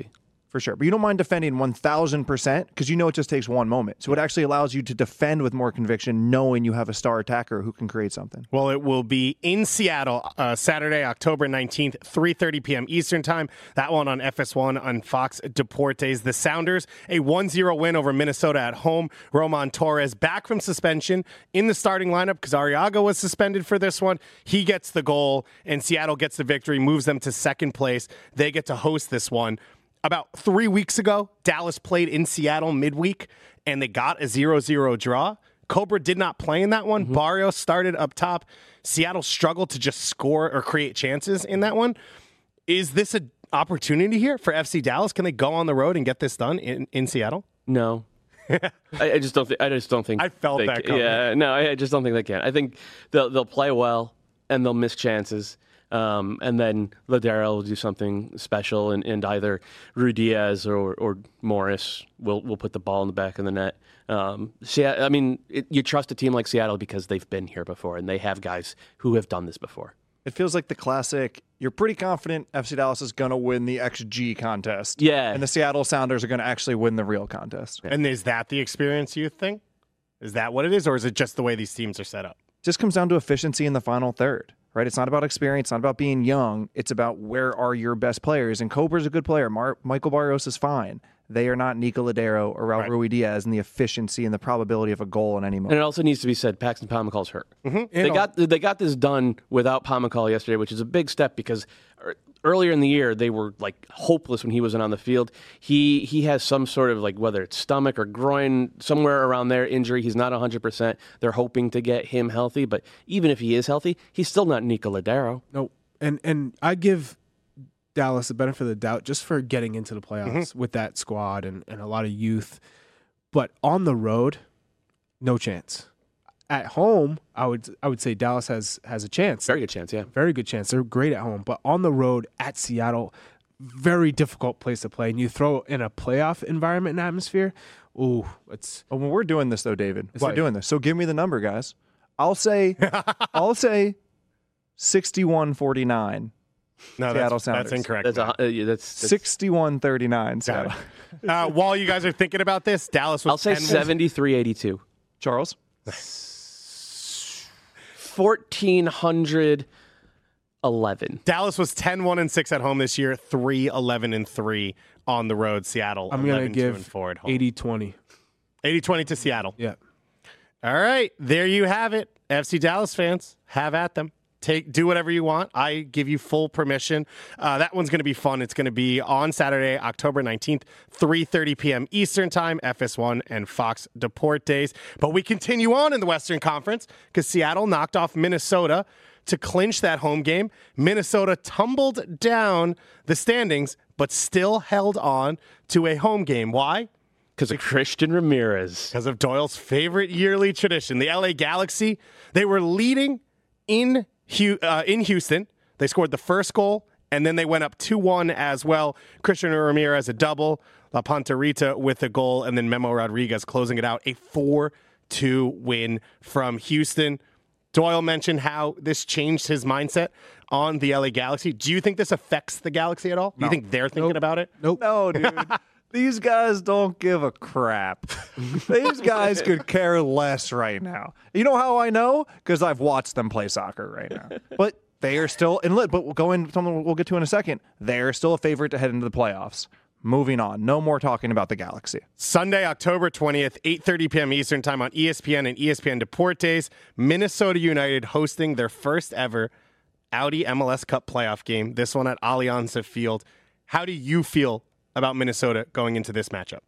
For sure. But you don't mind defending one thousand percent because you know it just takes one moment. So it actually allows you to defend with more conviction knowing you have a star attacker who can create something. Well, it will be in Seattle uh, Saturday, October nineteenth, three thirty p.m. Eastern Time. That one on F S one on Fox Deportes. The Sounders, a one zero win over Minnesota at home. Roman Torres back from suspension in the starting lineup because Arriaga was suspended for this one. He gets the goal, and Seattle gets the victory, moves them to second place. They get to host this one. About three weeks ago, Dallas played in Seattle midweek, and they got a zero zero draw. Cobra did not play in that one. Mm-hmm. Barrios started up top. Seattle struggled to just score or create chances in that one. Is this an opportunity here for F C Dallas? Can they go on the road and get this done in, in Seattle? No. I, I just don't think. I just don't think. I felt they, that coming. Yeah, no, I just don't think they can. I think they'll they'll play well and they'll miss chances. Um, and then Ladera will do something special, and, and either Ruidiaz or, or Morris will will put the ball in the back of the net. Um, see, I mean, it, you trust a team like Seattle because they've been here before, and they have guys who have done this before. It feels like the classic, you're pretty confident F C Dallas is going to win the X G contest. Yeah. And the Seattle Sounders are going to actually win the real contest. And is that the experience you think? Is that what it is, or is it just the way these teams are set up? Just comes down to efficiency in the final third. Right, it's not about experience, it's not about being young. It's about where are your best players. And Cobra's a good player. Mar- Michael Barrios is fine. They are not Nico Ladero or Raul right. Ruidiaz in the efficiency and the probability of a goal in any moment. And it also needs to be said, Paxton Pomacall's hurt. Mm-hmm. They got they got this done without Pomacall yesterday, which is a big step because earlier in the year they were like hopeless when he wasn't on the field. He he has some sort of like whether it's stomach or groin somewhere around there injury. He's not one hundred percent. They're hoping to get him healthy, but even if he is healthy, he's still not Nico Ladero. No, and and I give Dallas the benefit of the doubt just for getting into the playoffs mm-hmm. with that squad and, and a lot of youth. But on the road, no chance. At home, I would I would say Dallas has has a chance. Very good chance, yeah. Very good chance. They're great at home. But on the road at Seattle, very difficult place to play. And you throw in a playoff environment and atmosphere, ooh, it's But when we're doing this though, David, It's we're like- doing this. So give me the number, guys. I'll say I'll say sixty-one forty-nine. No, Seattle that's, Sounders. that's incorrect. That's, a, uh, yeah, that's, that's sixty-one thirty-nine. Seattle. uh, while you guys are thinking about this, Dallas was I'll say ten seventy-three eighty-two. Charles? fourteen eleven. Dallas was ten one and six at home this year, three eleven and three on the road. Seattle, I'm going to eleven two and give four at home. eighty twenty. eighty twenty to Seattle. Yeah. All right, there you have it. F C Dallas fans, have at them. Take do whatever you want. I give you full permission. Uh, that one's going to be fun. It's going to be on Saturday, October nineteenth, three thirty p.m. Eastern Time, F S one and Fox Deportes. But we continue on in the Western Conference because Seattle knocked off Minnesota to clinch that home game. Minnesota tumbled down the standings, but still held on to a home game. Why? Because of Christian Ramirez. Because of Doyle's favorite yearly tradition. The L A Galaxy, they were leading in Uh, in Houston. They scored the first goal, and then they went up two one as well. Christian Ramirez a double, La Panterita with a goal, and then Memo Rodriguez closing it out. A four two win from Houston. Doyle mentioned how this changed his mindset on the L A Galaxy. Do you think this affects the Galaxy at all? Do you think they're thinking Nope. about it? Nope. No, dude. These guys don't give a crap. These guys could care less right now. You know how I know? Because I've watched them play soccer right now. But they are still in lit. But we'll go in something we'll get to in a second. They're still a favorite to head into the playoffs. Moving on. No more talking about the Galaxy. Sunday, October twentieth, eight thirty p.m. Eastern Time on E S P N and E S P N Deportes. Minnesota United hosting their first ever Audi M L S Cup playoff game. This one at Allianz Field. How do you feel about Minnesota going into this matchup?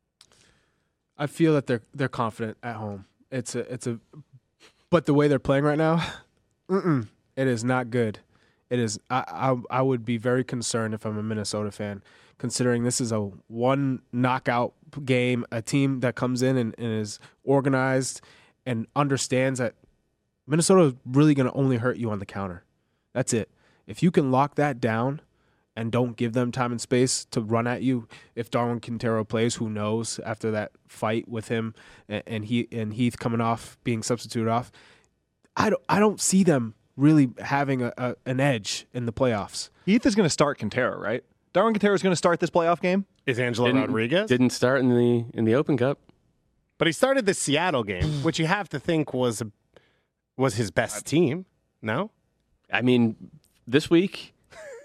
I feel that they're they're confident at home. It's a it's a, but the way they're playing right now, mm-mm, it is not good. It is. I, I I would be very concerned if I'm a Minnesota fan, considering this is a one knockout game, a team that comes in and, and is organized and understands that Minnesota is really going to only hurt you on the counter. That's it. If you can lock that down and don't give them time and space to run at you. If Darwin Quintero plays, who knows, after that fight with him and, and he and Heath coming off, being substituted off, I don't I don't see them really having a, a an edge in the playoffs. Heath is going to start Quintero, right? Darwin Quintero is going to start this playoff game? is Angelo Didn't- Rodriguez. Didn't start in the in the Open Cup. But he started the Seattle game, which you have to think was a, was his best team. No, I mean, this week,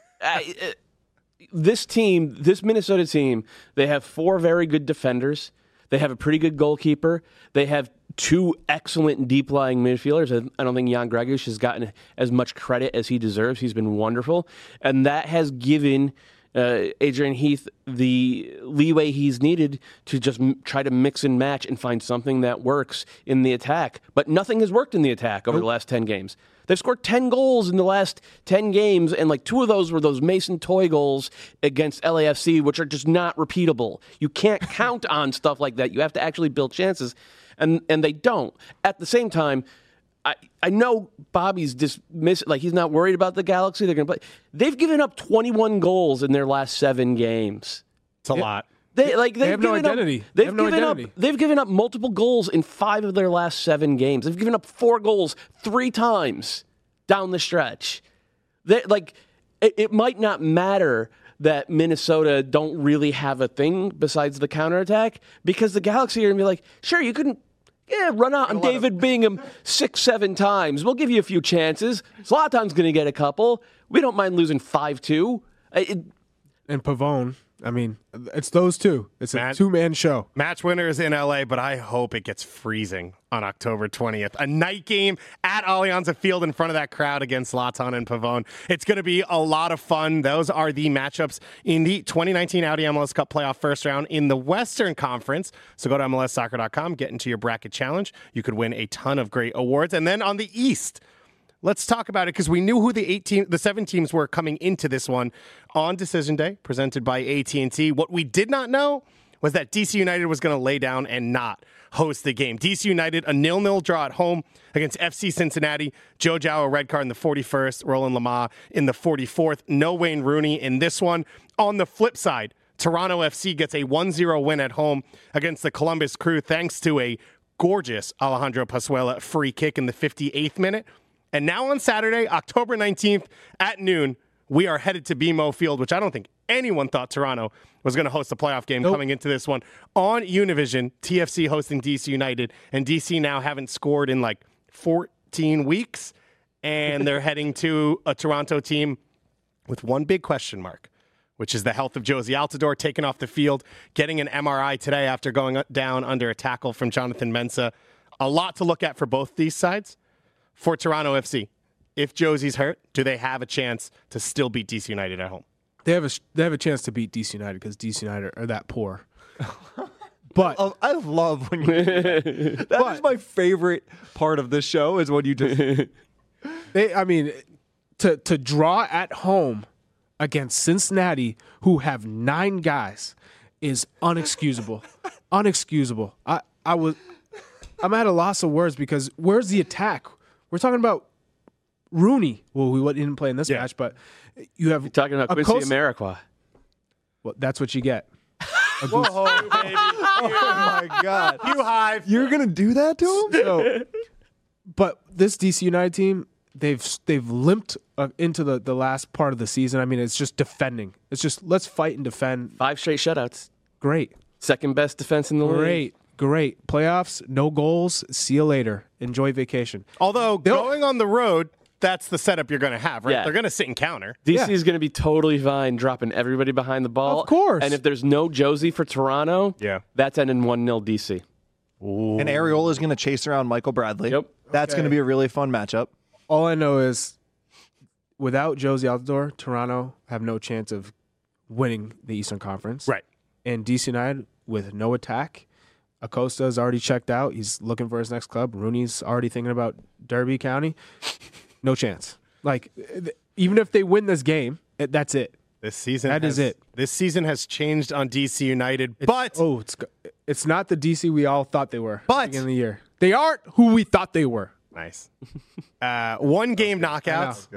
I, uh, this team, this Minnesota team, they have four very good defenders. They have a pretty good goalkeeper. They have two excellent deep-lying midfielders. I don't think Jan Gregus has gotten as much credit as he deserves. He's been wonderful. And that has given uh, Adrian Heath the leeway he's needed to just m- try to mix and match and find something that works in the attack. But nothing has worked in the attack over the last ten games. They've scored ten goals in the last ten games, and like two of those were those Mason Toy goals against L A F C, which are just not repeatable. You can't count on stuff like that. You have to actually build chances, and and they don't. At the same time, I, I know Bobby's dismiss like he's not worried about the Galaxy. They're going to play. They've given up twenty-one goals in their last seven games. it's a lot. They like they've They have no given up- identity. They They've have no given identity. up. They've given up multiple goals in five of their last seven games. They've given up four goals three times down the stretch. They like it, it might not matter that Minnesota don't really have a thing besides the counterattack because the Galaxy are gonna be like, sure, you couldn't. Yeah, run out on David Bingham six, seven times. We'll give you a few chances. Zlatan's going to get a couple. We don't mind losing five two. It, And Pavone. I mean, it's those two. It's a Matt- two-man show. Match winners in L A, but I hope it gets freezing on October twentieth. A night game at Allianz Field in front of that crowd against Zlatan and Pavone. It's going to be a lot of fun. Those are the matchups in the twenty nineteen Audi M L S Cup playoff first round in the Western Conference. So go to M L S soccer dot com, get into your bracket challenge. You could win a ton of great awards. And then on the East, let's talk about it because we knew who the eight team, the seven teams were coming into this one on Decision Day, presented by A T and T. What we did not know was that D C United was going to lay down and not host the game. D C United, a nil-nil draw at home against F C Cincinnati. Joe Jao, a red card in the forty-first. Roland Lamah in the forty-fourth. No Wayne Rooney in this one. On the flip side, Toronto F C gets a one zero win at home against the Columbus Crew thanks to a gorgeous Alejandro Pazuela free kick in the fifty-eighth minute. And now on Saturday, October nineteenth at noon, we are headed to B M O Field, which I don't think anyone thought Toronto was going to host a playoff game Nope. coming into this one. On Univision, T F C hosting D C United, and D C now haven't scored in like fourteen weeks, and they're heading to a Toronto team with one big question mark, which is the health of Josie Altidore, taken off the field, getting an M R I today after going down under a tackle from Jonathan Mensah. A lot to look at for both these sides. For Toronto F C, if Josie's hurt, do they have a chance to still beat D C United at home? They have a they have a chance to beat D C United because D C United are that poor. But Oh, I love when you do that. That is my favorite part of this show is when you just they, I mean, to to draw at home against Cincinnati, who have nine guys, is unexcusable. Unexcusable. I I was I'm at a loss of words because where's the attack? We're talking about Rooney. Well, we didn't play in this Yeah. match, but you have You're talking about a Quincy Coast- Amarikwa. Well, that's what you get. Whoa, baby. oh my god, You hive. you're gonna do that to him? So, but this D C United team, they've they've limped uh, into the, the last part of the season. I mean, it's just defending. It's just let's fight and defend. Five straight shutouts. Great, Second best defense in the league. great, great. Playoffs, no goals. See you later. Enjoy vacation. Although They'll- going on the road, that's the setup you're going to have, right? Yeah. They're going to sit and counter. D C Yeah. is going to be totally fine dropping everybody behind the ball. Of course. And if there's no Josie for Toronto, Yeah. that's ending one nil D C. And Areola is gonna chase around Michael Bradley. Yep. That's Okay. gonna be a really fun matchup. All I know is, without Josie Altidore, Toronto have no chance of winning the Eastern Conference. Right. And D C United with no attack. Acosta's already checked out. He's looking for his next club. Rooney's already thinking about Derby County. No chance. Like, th- even if they win this game, it, that's it. This season That has, is it. This season has changed on D C United, but Oh, it's go- it's not the D C we all thought they were. But- at the beginning of the year, they aren't who we thought they were. nice. Uh, one game I know. knockouts.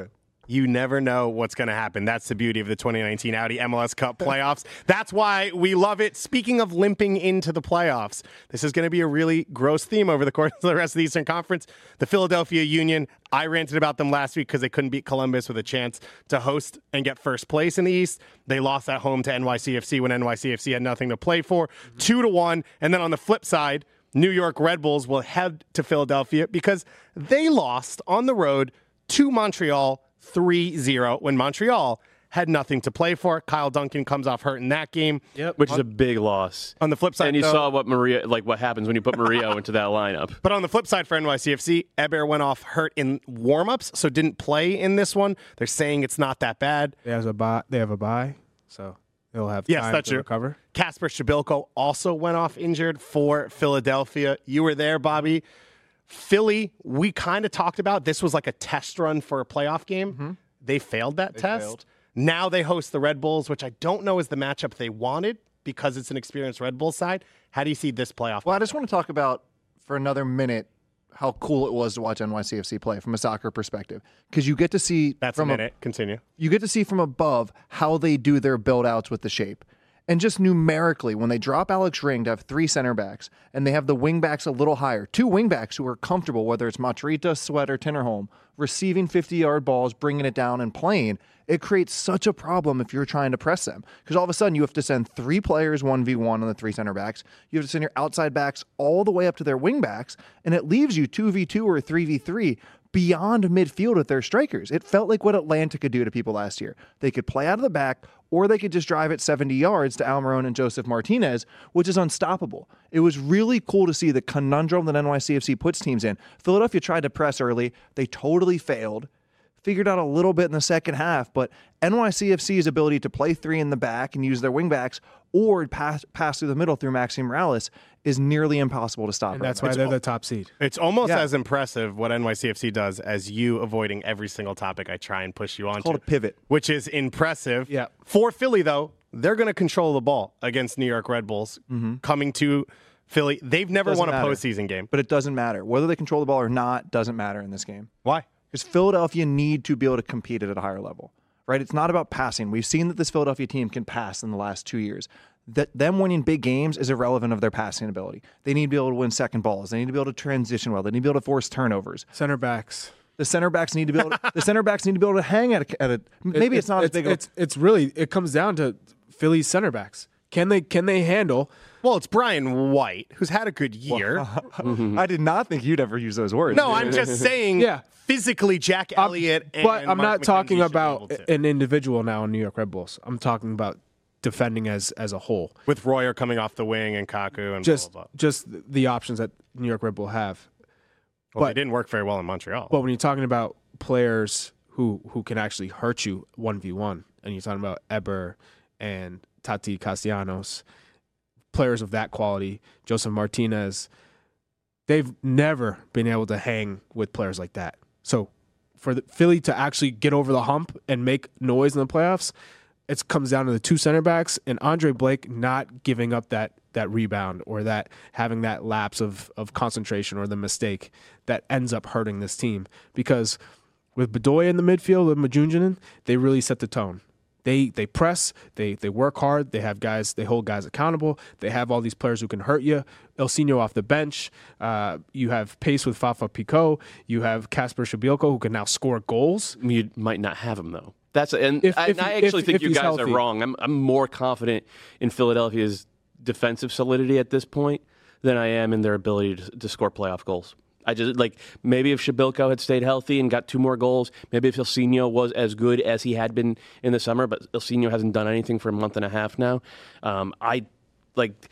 You never know what's going to happen. That's the beauty of the twenty nineteen Audi M L S Cup playoffs. That's why we love it. Speaking of limping into the playoffs, this is going to be a really gross theme over the course of the rest of the Eastern Conference. The Philadelphia Union, I ranted about them last week because they couldn't beat Columbus with a chance to host and get first place in the East. They lost at home to N Y C F C when N Y C F C had nothing to play for, mm-hmm. two to one. And then on the flip side, New York Red Bulls will head to Philadelphia because they lost on the road to Montreal three zero when Montreal had nothing to play for. Kyle Duncan comes off hurt in that game. Yep. Which on, is a big loss. On the flip side, and you though, saw what Maria, like what happens when you put Murillo into that lineup. But on the flip side for N Y C F C, Eber went off hurt in warmups, so didn't play in this one. They're saying it's not that bad. They have a bye. They have a bye, so they'll have yes, time that's to true. recover. Kasper Shabilko also went off injured for Philadelphia. You were there, Bobby. Philly, we kind of talked about this was like a test run for a playoff game. Mm-hmm. They failed that they test. Failed. Now they host the Red Bulls, which I don't know is the matchup they wanted because it's an experienced Red Bull side. How do you see this playoff? Well, I just want to talk about for another minute how cool it was to watch N Y C F C play from a soccer perspective, because you get to see that's from a minute. A, Continue. You get to see from above how they do their build outs with the shape. And just numerically, when they drop Alex Ring to have three center backs, and they have the wing backs a little higher, two wing backs who are comfortable, whether it's Matrita, Sweat, or Tinnerholm, receiving fifty-yard balls, bringing it down, and playing, it creates such a problem if you're trying to press them. Because all of a sudden, you have to send three players one v one on the three center backs. You have to send your outside backs all the way up to their wing backs, and it leaves you two v two or three v three beyond midfield with their strikers. It felt like what Atlanta could do to people last year. They could play out of the back, or they could just drive it seventy yards to Almiron and Joseph Martinez, which is unstoppable. It was really cool to see the conundrum that N Y C F C puts teams in. Philadelphia tried to press early. They totally failed. Figured out a little bit in the second half, but N Y C F C's ability to play three in the back and use their wingbacks or pass pass through the middle through Maxime Morales is nearly impossible to stop. And right that's now. why It's they're al- the top seed. It's almost Yeah. as impressive what N Y C F C does as you avoiding every single topic I try and push you onto. It's called a pivot. Which is impressive. Yeah. For Philly, though, they're going to control the ball against New York Red Bulls Mm-hmm. coming to Philly. They've never Doesn't won a matter. postseason game. But it doesn't matter. Whether they control the ball or not doesn't matter in this game. Why? Because Philadelphia need to be able to compete at a higher level, right? It's not about passing. We've seen that this Philadelphia team can pass in the last two years. That them winning big games is irrelevant of their passing ability. They need to be able to win second balls. They need to be able to transition well. They need to be able to force turnovers. Center backs. The center backs need to be able to, the center backs need to be able to hang at a, at a maybe It- it's not it's, as big of a, It's it's really it comes down to Philly's center backs. Can they can they handle? Well, it's Brian White, who's had a good year. I did not think you'd ever use those words. No, I'm just saying Yeah. physically Jack Elliott and But I'm Mark not McKenzie talking should be about able to. an individual now in New York Red Bulls. I'm talking about defending as as a whole. With Royer coming off the wing and Kaku and Just blah, blah, blah. just the options that New York Red Bull have. Well, but- they didn't work very well in Montreal. But when you're talking about players who who can actually hurt you one v one, and you're talking about Eber and Tati Castellanos, players of that quality, Joseph Martinez, they've never been able to hang with players like that. So for the Philly to actually get over the hump and make noise in the playoffs, it comes down to the two center backs and Andre Blake not giving up that that rebound or that having that lapse of of concentration or the mistake that ends up hurting this team. Because with Bedoya in the midfield and Majunjanin, they really set the tone. They they press, they they work hard, they have guys, they hold guys accountable, they have all these players who can hurt you. Elsinho off the bench, uh, you have pace with Fafa Picault, you have Kasper Shabilko who can now score goals. You might not have him though. That's and, If- I, if and I he- actually if- think if you he's guys healthy. are wrong. I'm I'm more confident in Philadelphia's defensive solidity at this point than I am in their ability to, to score playoff goals. I just like maybe if Shabilko had stayed healthy and got two more goals, maybe if Elsinho was as good as he had been in the summer, but Elsinho hasn't done anything for a month and a half now. Um, I like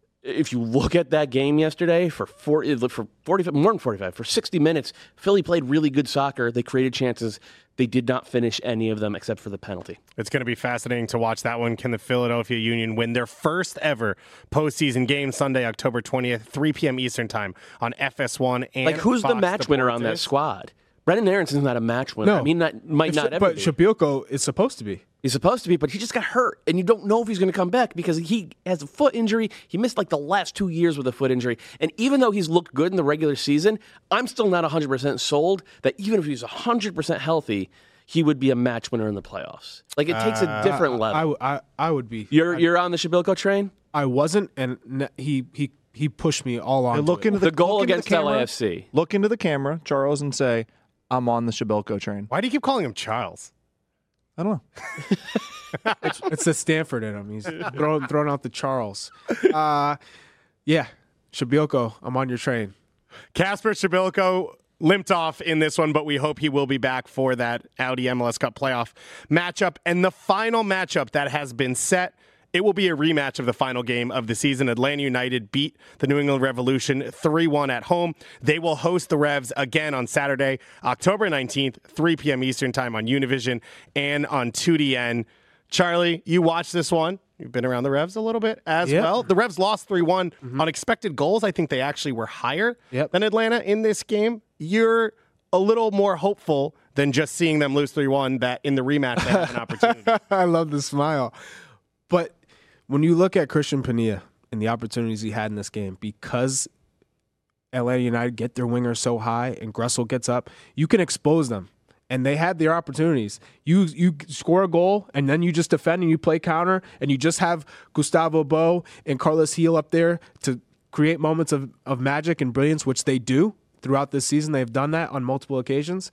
if you look at that game yesterday for forty, for forty-five, more than forty-five, for sixty minutes, Philly played really good soccer. They created chances. They did not finish any of them except for the penalty. It's going to be fascinating to watch that one. Can the Philadelphia Union win their first ever postseason game Sunday, October twentieth, three p.m. Eastern time on F S one and Like, who's Fox the match winner on that Deportes? squad? Brendan Aronson's not a match winner. No. I mean, not, might If not Sh- ever but be. Shabilko is supposed to be. He's supposed to be, but he just got hurt, and you don't know if he's going to come back because he has a foot injury. He missed like the last two years with a foot injury. And even though he's looked good in the regular season, I'm still not one hundred percent sold that even if he's one hundred percent healthy, he would be a match winner in the playoffs. Like, it takes a different I, level. I, I, I would be. You're I, you're on the Shabilko train? I wasn't, and ne- he he he pushed me all on. Look into the, The goal look into against the camera, L A F C. Look into the camera, Charles, and say, "I'm on the Shabilko train." Why do you keep calling him Charles? I don't know. it's, it's the Stanford in him. He's throwing throwing out the Charles. Uh, yeah, Shabilko, I'm on your train. Kasper Shabilko limped off in this one, but we hope he will be back for that Audi M L S Cup playoff matchup. And the final matchup that has been set, it will be a rematch of the final game of the season. Atlanta United beat the New England Revolution three one at home. They will host the Revs again on Saturday, October nineteenth, three p.m. Eastern Time on Univision and on two D N. Charlie, you watched this one. You've been around the Revs a little bit as yep. well. The Revs lost three one mm-hmm. on expected goals. I think they actually were higher yep. than Atlanta in this game. You're a little more hopeful than just seeing them lose three one that in the rematch they have an opportunity. I love the smile. But when you look at Christian Penilla and the opportunities he had in this game, because Atlanta United get their wingers so high and Gressel gets up, you can expose them. And they had their opportunities. You you score a goal, and then you just defend and you play counter, and you just have Gustavo Bo and Carlos Heel up there to create moments of, of magic and brilliance, which they do throughout this season. They've done that on multiple occasions.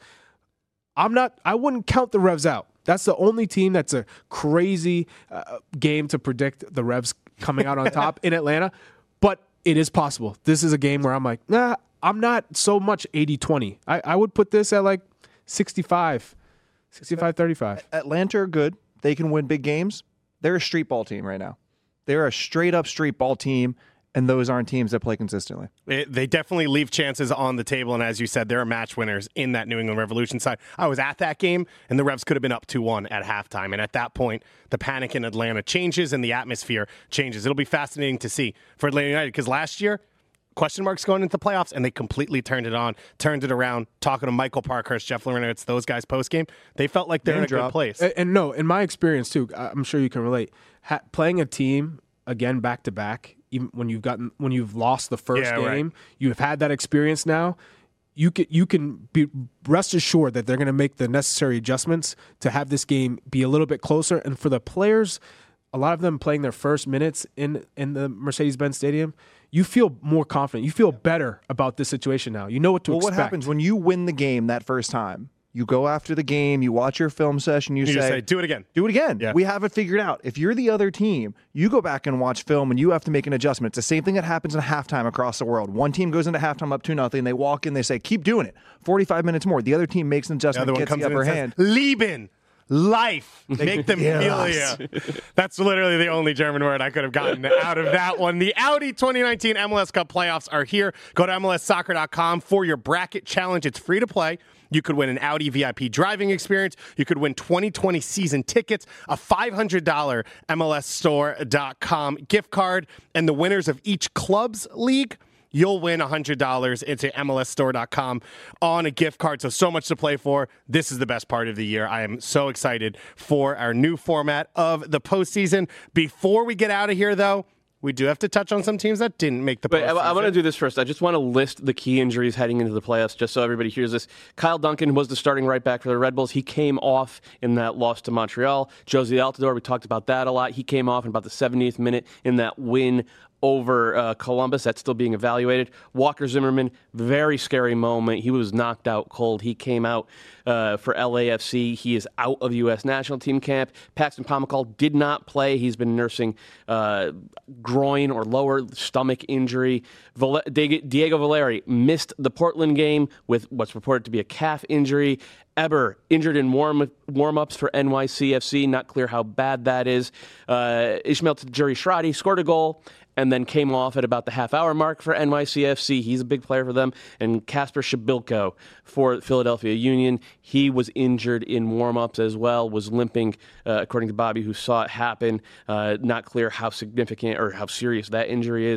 I'm not. I wouldn't count the Revs out. That's the only team that's a crazy uh, game to predict the Revs coming out on top in Atlanta. But it is possible. This is a game where I'm like, nah, I'm not so much eighty twenty. I, I would put this at like sixty-five, sixty-five thirty-five. Atlanta are good. They can win big games. They're a street ball team right now. They're a straight-up street ball team, and those aren't teams that play consistently. It, they definitely leave chances on the table, and as you said, there are match winners in that New England Revolution side. I was at that game, and the Revs could have been up two one at halftime, and at that point, the panic in Atlanta changes and the atmosphere changes. It'll be fascinating to see for Atlanta United, because last year, question marks going into the playoffs, and they completely turned it on, turned it around. Talking to Michael Parkhurst, Jeff Larentowicz, those guys post-game, they felt like they're Name in a drop. good place. And, and no, in my experience too, I'm sure you can relate. Ha- playing a team again back to back, even when you've gotten when you've lost the first Yeah, game, right. you've had that experience now. You can you can be rest assured that they're going to make the necessary adjustments to have this game be a little bit closer. And for the players, a lot of them playing their first minutes in in the Mercedes-Benz Stadium, you feel more confident. You feel better about this situation now. You know what to well, expect. what happens when you win the game that first time? You go after the game, you watch your film session, you, You say, just say, do it again. do it again. Yeah. We have it figured out. If you're the other team, you go back and watch film and you have to make an adjustment. It's the same thing that happens in halftime across the world. One team goes into halftime up two nothing, they walk in, they say, keep doing it. forty-five minutes more. The other team makes an The adjustment, other one gets comes the in upper and hand. says, Lieben. Life. Make them feel Yes. you. That's literally the only German word I could have gotten out of that one. The Audi twenty nineteen M L S Cup playoffs are here. Go to M L S soccer dot com for your bracket challenge. It's free to play. You could win an Audi V I P driving experience. You could win twenty twenty season tickets, a five hundred dollars M L S store dot com gift card, and the winners of each club's league, you'll win one hundred dollars into M L S store dot com on a gift card. So, so much to play for. This is the best part of the year. I am so excited for our new format of the postseason. Before we get out of here, though, we do have to touch on some teams that didn't make the But postseason. I, I want to do this first. I just want to list the key injuries heading into the playoffs, just so everybody hears this. Kyle Duncan was the starting right back for the Red Bulls. He came off in that loss to Montreal. Josie Altidore, we talked about that a lot. He came off in about the seventieth minute in that win over uh, Columbus. That's still being evaluated. Walker Zimmerman, very scary moment. He was knocked out cold. He came out uh, for L A F C. He is out of U S national team camp. Paxton Pomykal did not play. He's been nursing uh, groin or lower stomach injury. Val- Diego Valeri missed the Portland game with what's reported to be a calf injury. Eber injured in warm warm-ups for N Y C F C. Not clear how bad that is. Uh, Ismail Tajiri-Shradi scored a goal and then came off at about the half-hour mark for N Y C F C. He's a big player for them. And Kasper Shabilko for Philadelphia Union. He was injured in warm-ups as well, was limping, uh, according to Bobby, who saw it happen. Uh, not clear how significant or how serious that injury is.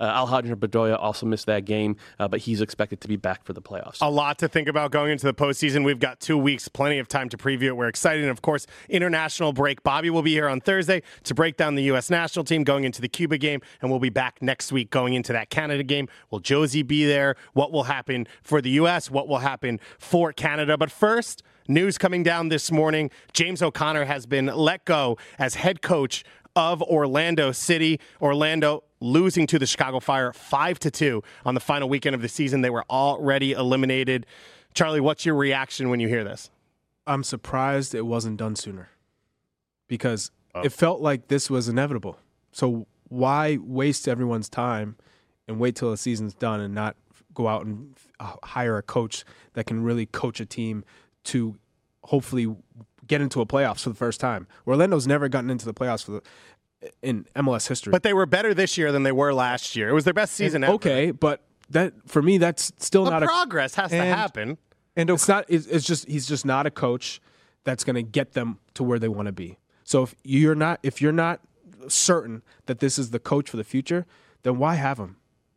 Uh, Alejandro Bedoya also missed that game, uh, but he's expected to be back for the playoffs. A lot to think about going into the postseason. We've got two weeks, plenty of time to preview it. We're excited. And, of course, international break. Bobby will be here on Thursday to break down the U S national team going into the Cuba game, and we'll be back next week going into that Canada game. Will Josie be there? What will happen for the U S? What will happen for Canada? But first, news coming down this morning. James O'Connor has been let go as head coach of Orlando City. Orlando losing to the Chicago Fire five to two on the final weekend of the season. They were already eliminated. Charlie, what's your reaction when you hear this? I'm surprised it wasn't done sooner because oh. it felt like this was inevitable. So why waste everyone's time and wait till the season's done and not go out and uh, hire a coach that can really coach a team to hopefully get into a playoffs for the first time? Orlando's never gotten into the playoffs for the in M L S history. But they were better this year than they were last year. It was their best season and, ever. Okay, but that for me, that's still but not progress a, has to and, happen. And it's not. It's, it's just he's just not a coach that's going to get them to where they want to be. So if you're not if you're not certain that this is the coach for the future, then why have him?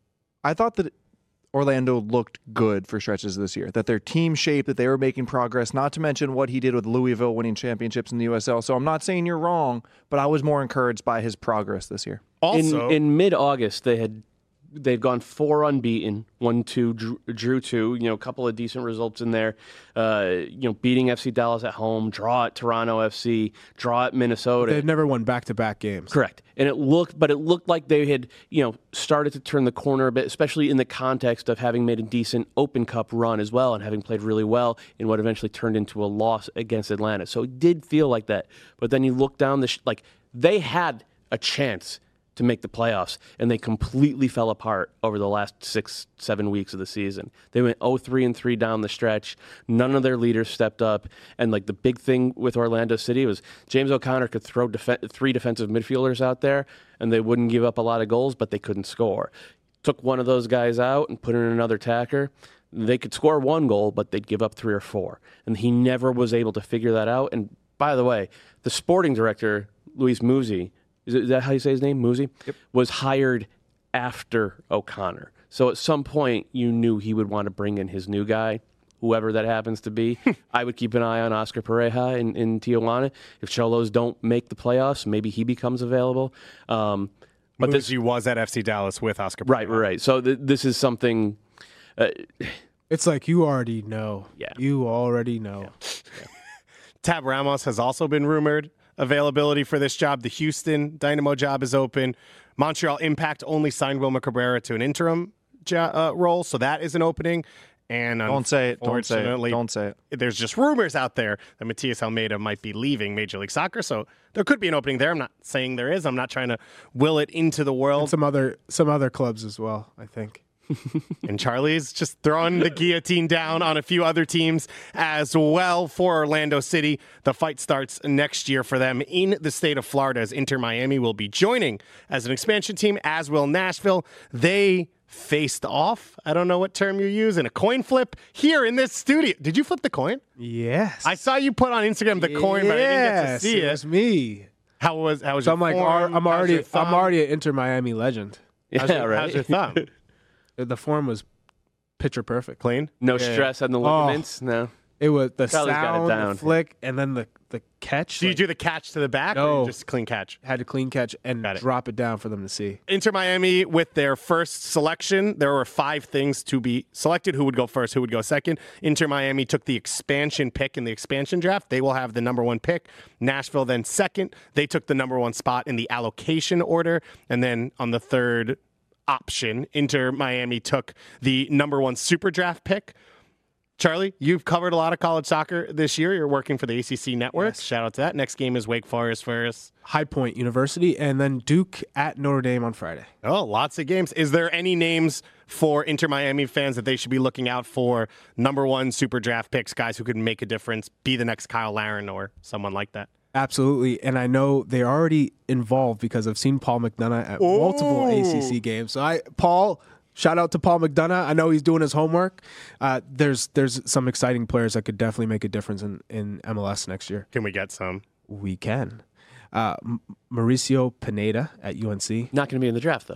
I thought that Orlando looked good for stretches this year, that their team shape, that they were making progress, not to mention what he did with Louisville winning championships in the U S L. So I'm not saying you're wrong, but I was more encouraged by his progress this year. Also, in, in mid-August, they had they've gone four unbeaten, one, two, drew, drew two. You know, a couple of decent results in there. Uh, you know, beating F C Dallas at home, draw at Toronto F C, draw at Minnesota. They've never won back-to-back games. Correct, and it looked, but it looked like they had, you know, started to turn the corner a bit, especially in the context of having made a decent Open Cup run as well, and having played really well in what eventually turned into a loss against Atlanta. So it did feel like that. But then you look down the sh- like they had a chance to make the playoffs, and they completely fell apart over the last six, seven weeks of the season. They went oh three and three down the stretch. None of their leaders stepped up, and like the big thing with Orlando City was James O'Connor could throw def- three defensive midfielders out there, and they wouldn't give up a lot of goals, but they couldn't score. Took one of those guys out and put in another attacker. They could score one goal, but they'd give up three or four, and he never was able to figure that out. And by the way, the sporting director, Luis Muzzi, Is that how you say his name? Muzzi? Yep. Was hired after O'Connor. So at some point, you knew he would want to bring in his new guy, whoever that happens to be. I would keep an eye on Oscar Pareja in, in Tijuana. If Cholos don't make the playoffs, maybe he becomes available. Um, but Muzzi this was at F C Dallas with Oscar Pareja. Right, right, right. So th- this is something... Uh, it's like you already know. Yeah. You already know. Yeah. Yeah. Tab Ramos has also been rumored. Availability for this job. The Houston Dynamo job is open. Montreal Impact only signed Wilmer Cabrera to an interim jo- uh, role, so that is an opening. And don't say it. Don't say it. Don't say it. There's just rumors out there that Matias Almeida might be leaving Major League Soccer, so there could be an opening there. I'm not saying there is. I'm not trying to will it into the world. And some other some other clubs as well, I think. And Charlie's just throwing the guillotine down on a few other teams as well for Orlando City. The fight starts next year for them in the state of Florida, as Inter Miami will be joining as an expansion team, as will Nashville. They faced off. I don't know what term you use in a coin flip here in this studio. Did you flip the coin? Yes. I saw you put on Instagram the coin, but I didn't get to see it. it. It was me. How was how was so your I'm like, form? I'm How's already your thumb? I'm already an Inter Miami legend. Yeah, how's your, right. How's your thumb? The form was picture perfect. Clean? No Yeah. stress on the ligaments? Oh. No. It was the Charlie's got it sound, down. the flick, and then the, the catch. Do you like, do the catch to the back No. or you just clean catch? had to clean catch and Got it. drop it down for them to see. Inter Miami with their first selection. There were five things to be selected. Who would go first? Who would go second? Inter Miami took the expansion pick in the expansion draft. They will have the number one pick. Nashville then second. They took the number one spot in the allocation order. And then on the third option, Inter Miami took the number one super draft pick. Charlie, you've covered a lot of college soccer this year. You're working for the A C C Network. Yes. Shout out to that. Next game is Wake Forest first. High Point University, and then Duke at Notre Dame on Friday. Oh, lots of games. Is there any names for Inter Miami fans that they should be looking out for? Number one super draft picks, guys who could make a difference, be the next Kyle Larin or someone like that. Absolutely, and I know they're already involved because I've seen Paul McDonough at Ooh. multiple A C C games. So I, Paul, shout out to Paul McDonough. I know he's doing his homework. Uh, there's there's some exciting players that could definitely make a difference in, in M L S next year. Can we get some? We can. Uh, M- Mauricio Pineda at U N C. Not going to be in the draft, though.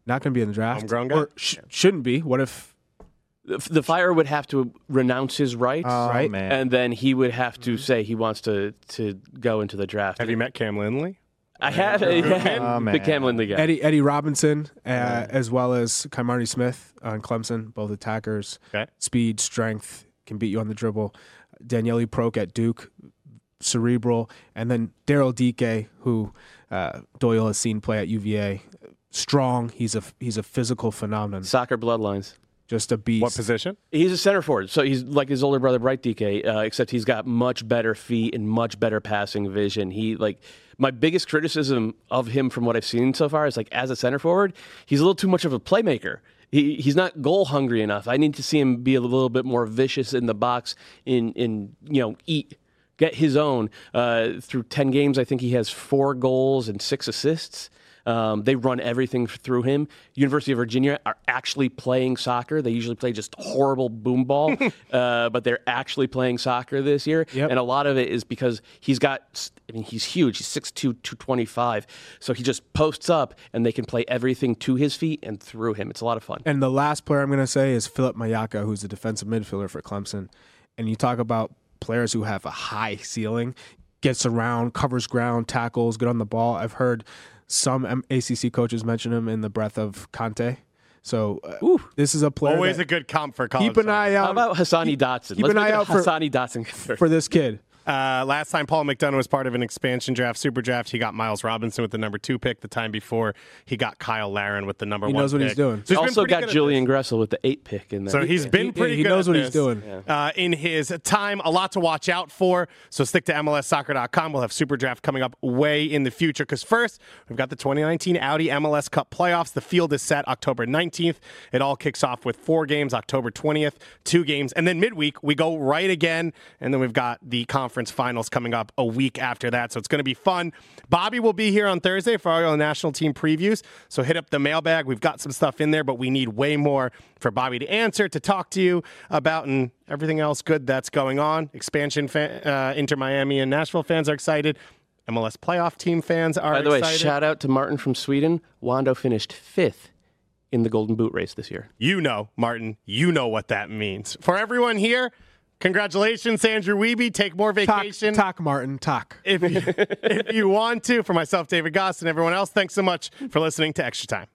Not going to be in the draft. Homegrown guy? Or sh- shouldn't be. What if? The, the Fire would have to renounce his rights, Oh, Right. man. and then he would have to say he wants to to go into the draft. Have you met Cam Lindley? I have. Yeah, Oh, man. the Cam Lindley guy. Eddie Eddie Robinson, uh, as well as Kymari Smith on Clemson, both attackers. Okay. Speed, strength, can beat you on the dribble. Daniele Proc at Duke, cerebral. And then Daryl Dike, who uh, Doyle has seen play at U V A. Strong. He's a he's a physical phenomenon. Soccer bloodlines. Just a beast. What position? He's a center forward, so he's like his older brother, Bright D K, uh, except he's got much better feet and much better passing vision. He like my biggest criticism of him from what I've seen so far is like as a center forward, he's a little too much of a playmaker. He he's not goal hungry enough. I need to see him be a little bit more vicious in the box, in in you know eat. Get his own. Uh, through ten games, I think he has four goals and six assists. Um, they run everything through him. University of Virginia are actually playing soccer. They usually play just horrible boom ball, uh, but they're actually playing soccer this year. Yep. And a lot of it is because he's got, I mean, he's huge. He's six two, two twenty-five. So he just posts up and they can play everything to his feet and through him. It's a lot of fun. And the last player I'm going to say is Philip Mayaka, who's a defensive midfielder for Clemson. And you talk about players who have a high ceiling, gets around, covers ground, tackles, good on the ball. I've heard some A C C coaches mention him in the breath of Conte. So uh, this is a player. Always that, a good comp for college. keep an soccer. eye How out. about Hassani Dotson? keep Let's an make eye it out for- Hassani Dotson for this kid. Uh, last time Paul McDonough was part of an expansion draft, super draft, he got Miles Robinson with the number two pick. The time before, he got Kyle Larin with the number He one knows what pick. he's doing. So he's been Also pretty got good at Julian this. Gressel with the eight pick in there. So he's been He- pretty he good knows at what he's this, doing. uh, in his time. A lot to watch out for. So stick to M L S soccer dot com. We'll have Super Draft coming up way in the future. Because first, we've got the twenty nineteen Audi M L S Cup playoffs. The field is set October nineteenth. It all kicks off with four games, October twentieth, two games. And then midweek, we go right again. And then we've got the conference finals coming up a week after that. So it's going to be fun. Bobby will be here on Thursday for all the national team previews. So hit up the mailbag. We've got some stuff in there, but we need way more for Bobby to answer, to talk to you about, and everything else good that's going on. Expansion, fan, uh, Inter Miami and Nashville fans are excited. M L S playoff team fans are By the way, excited. shout out to Martin from Sweden. Wando finished fifth in the Golden Boot race this year. You know, Martin, you know what that means. For everyone here, congratulations, Andrew Wiebe. Take more Talk, vacation. talk, Martin, talk. If you, if you want to. For myself, David Goss, and everyone else, thanks so much for listening to Extra Time.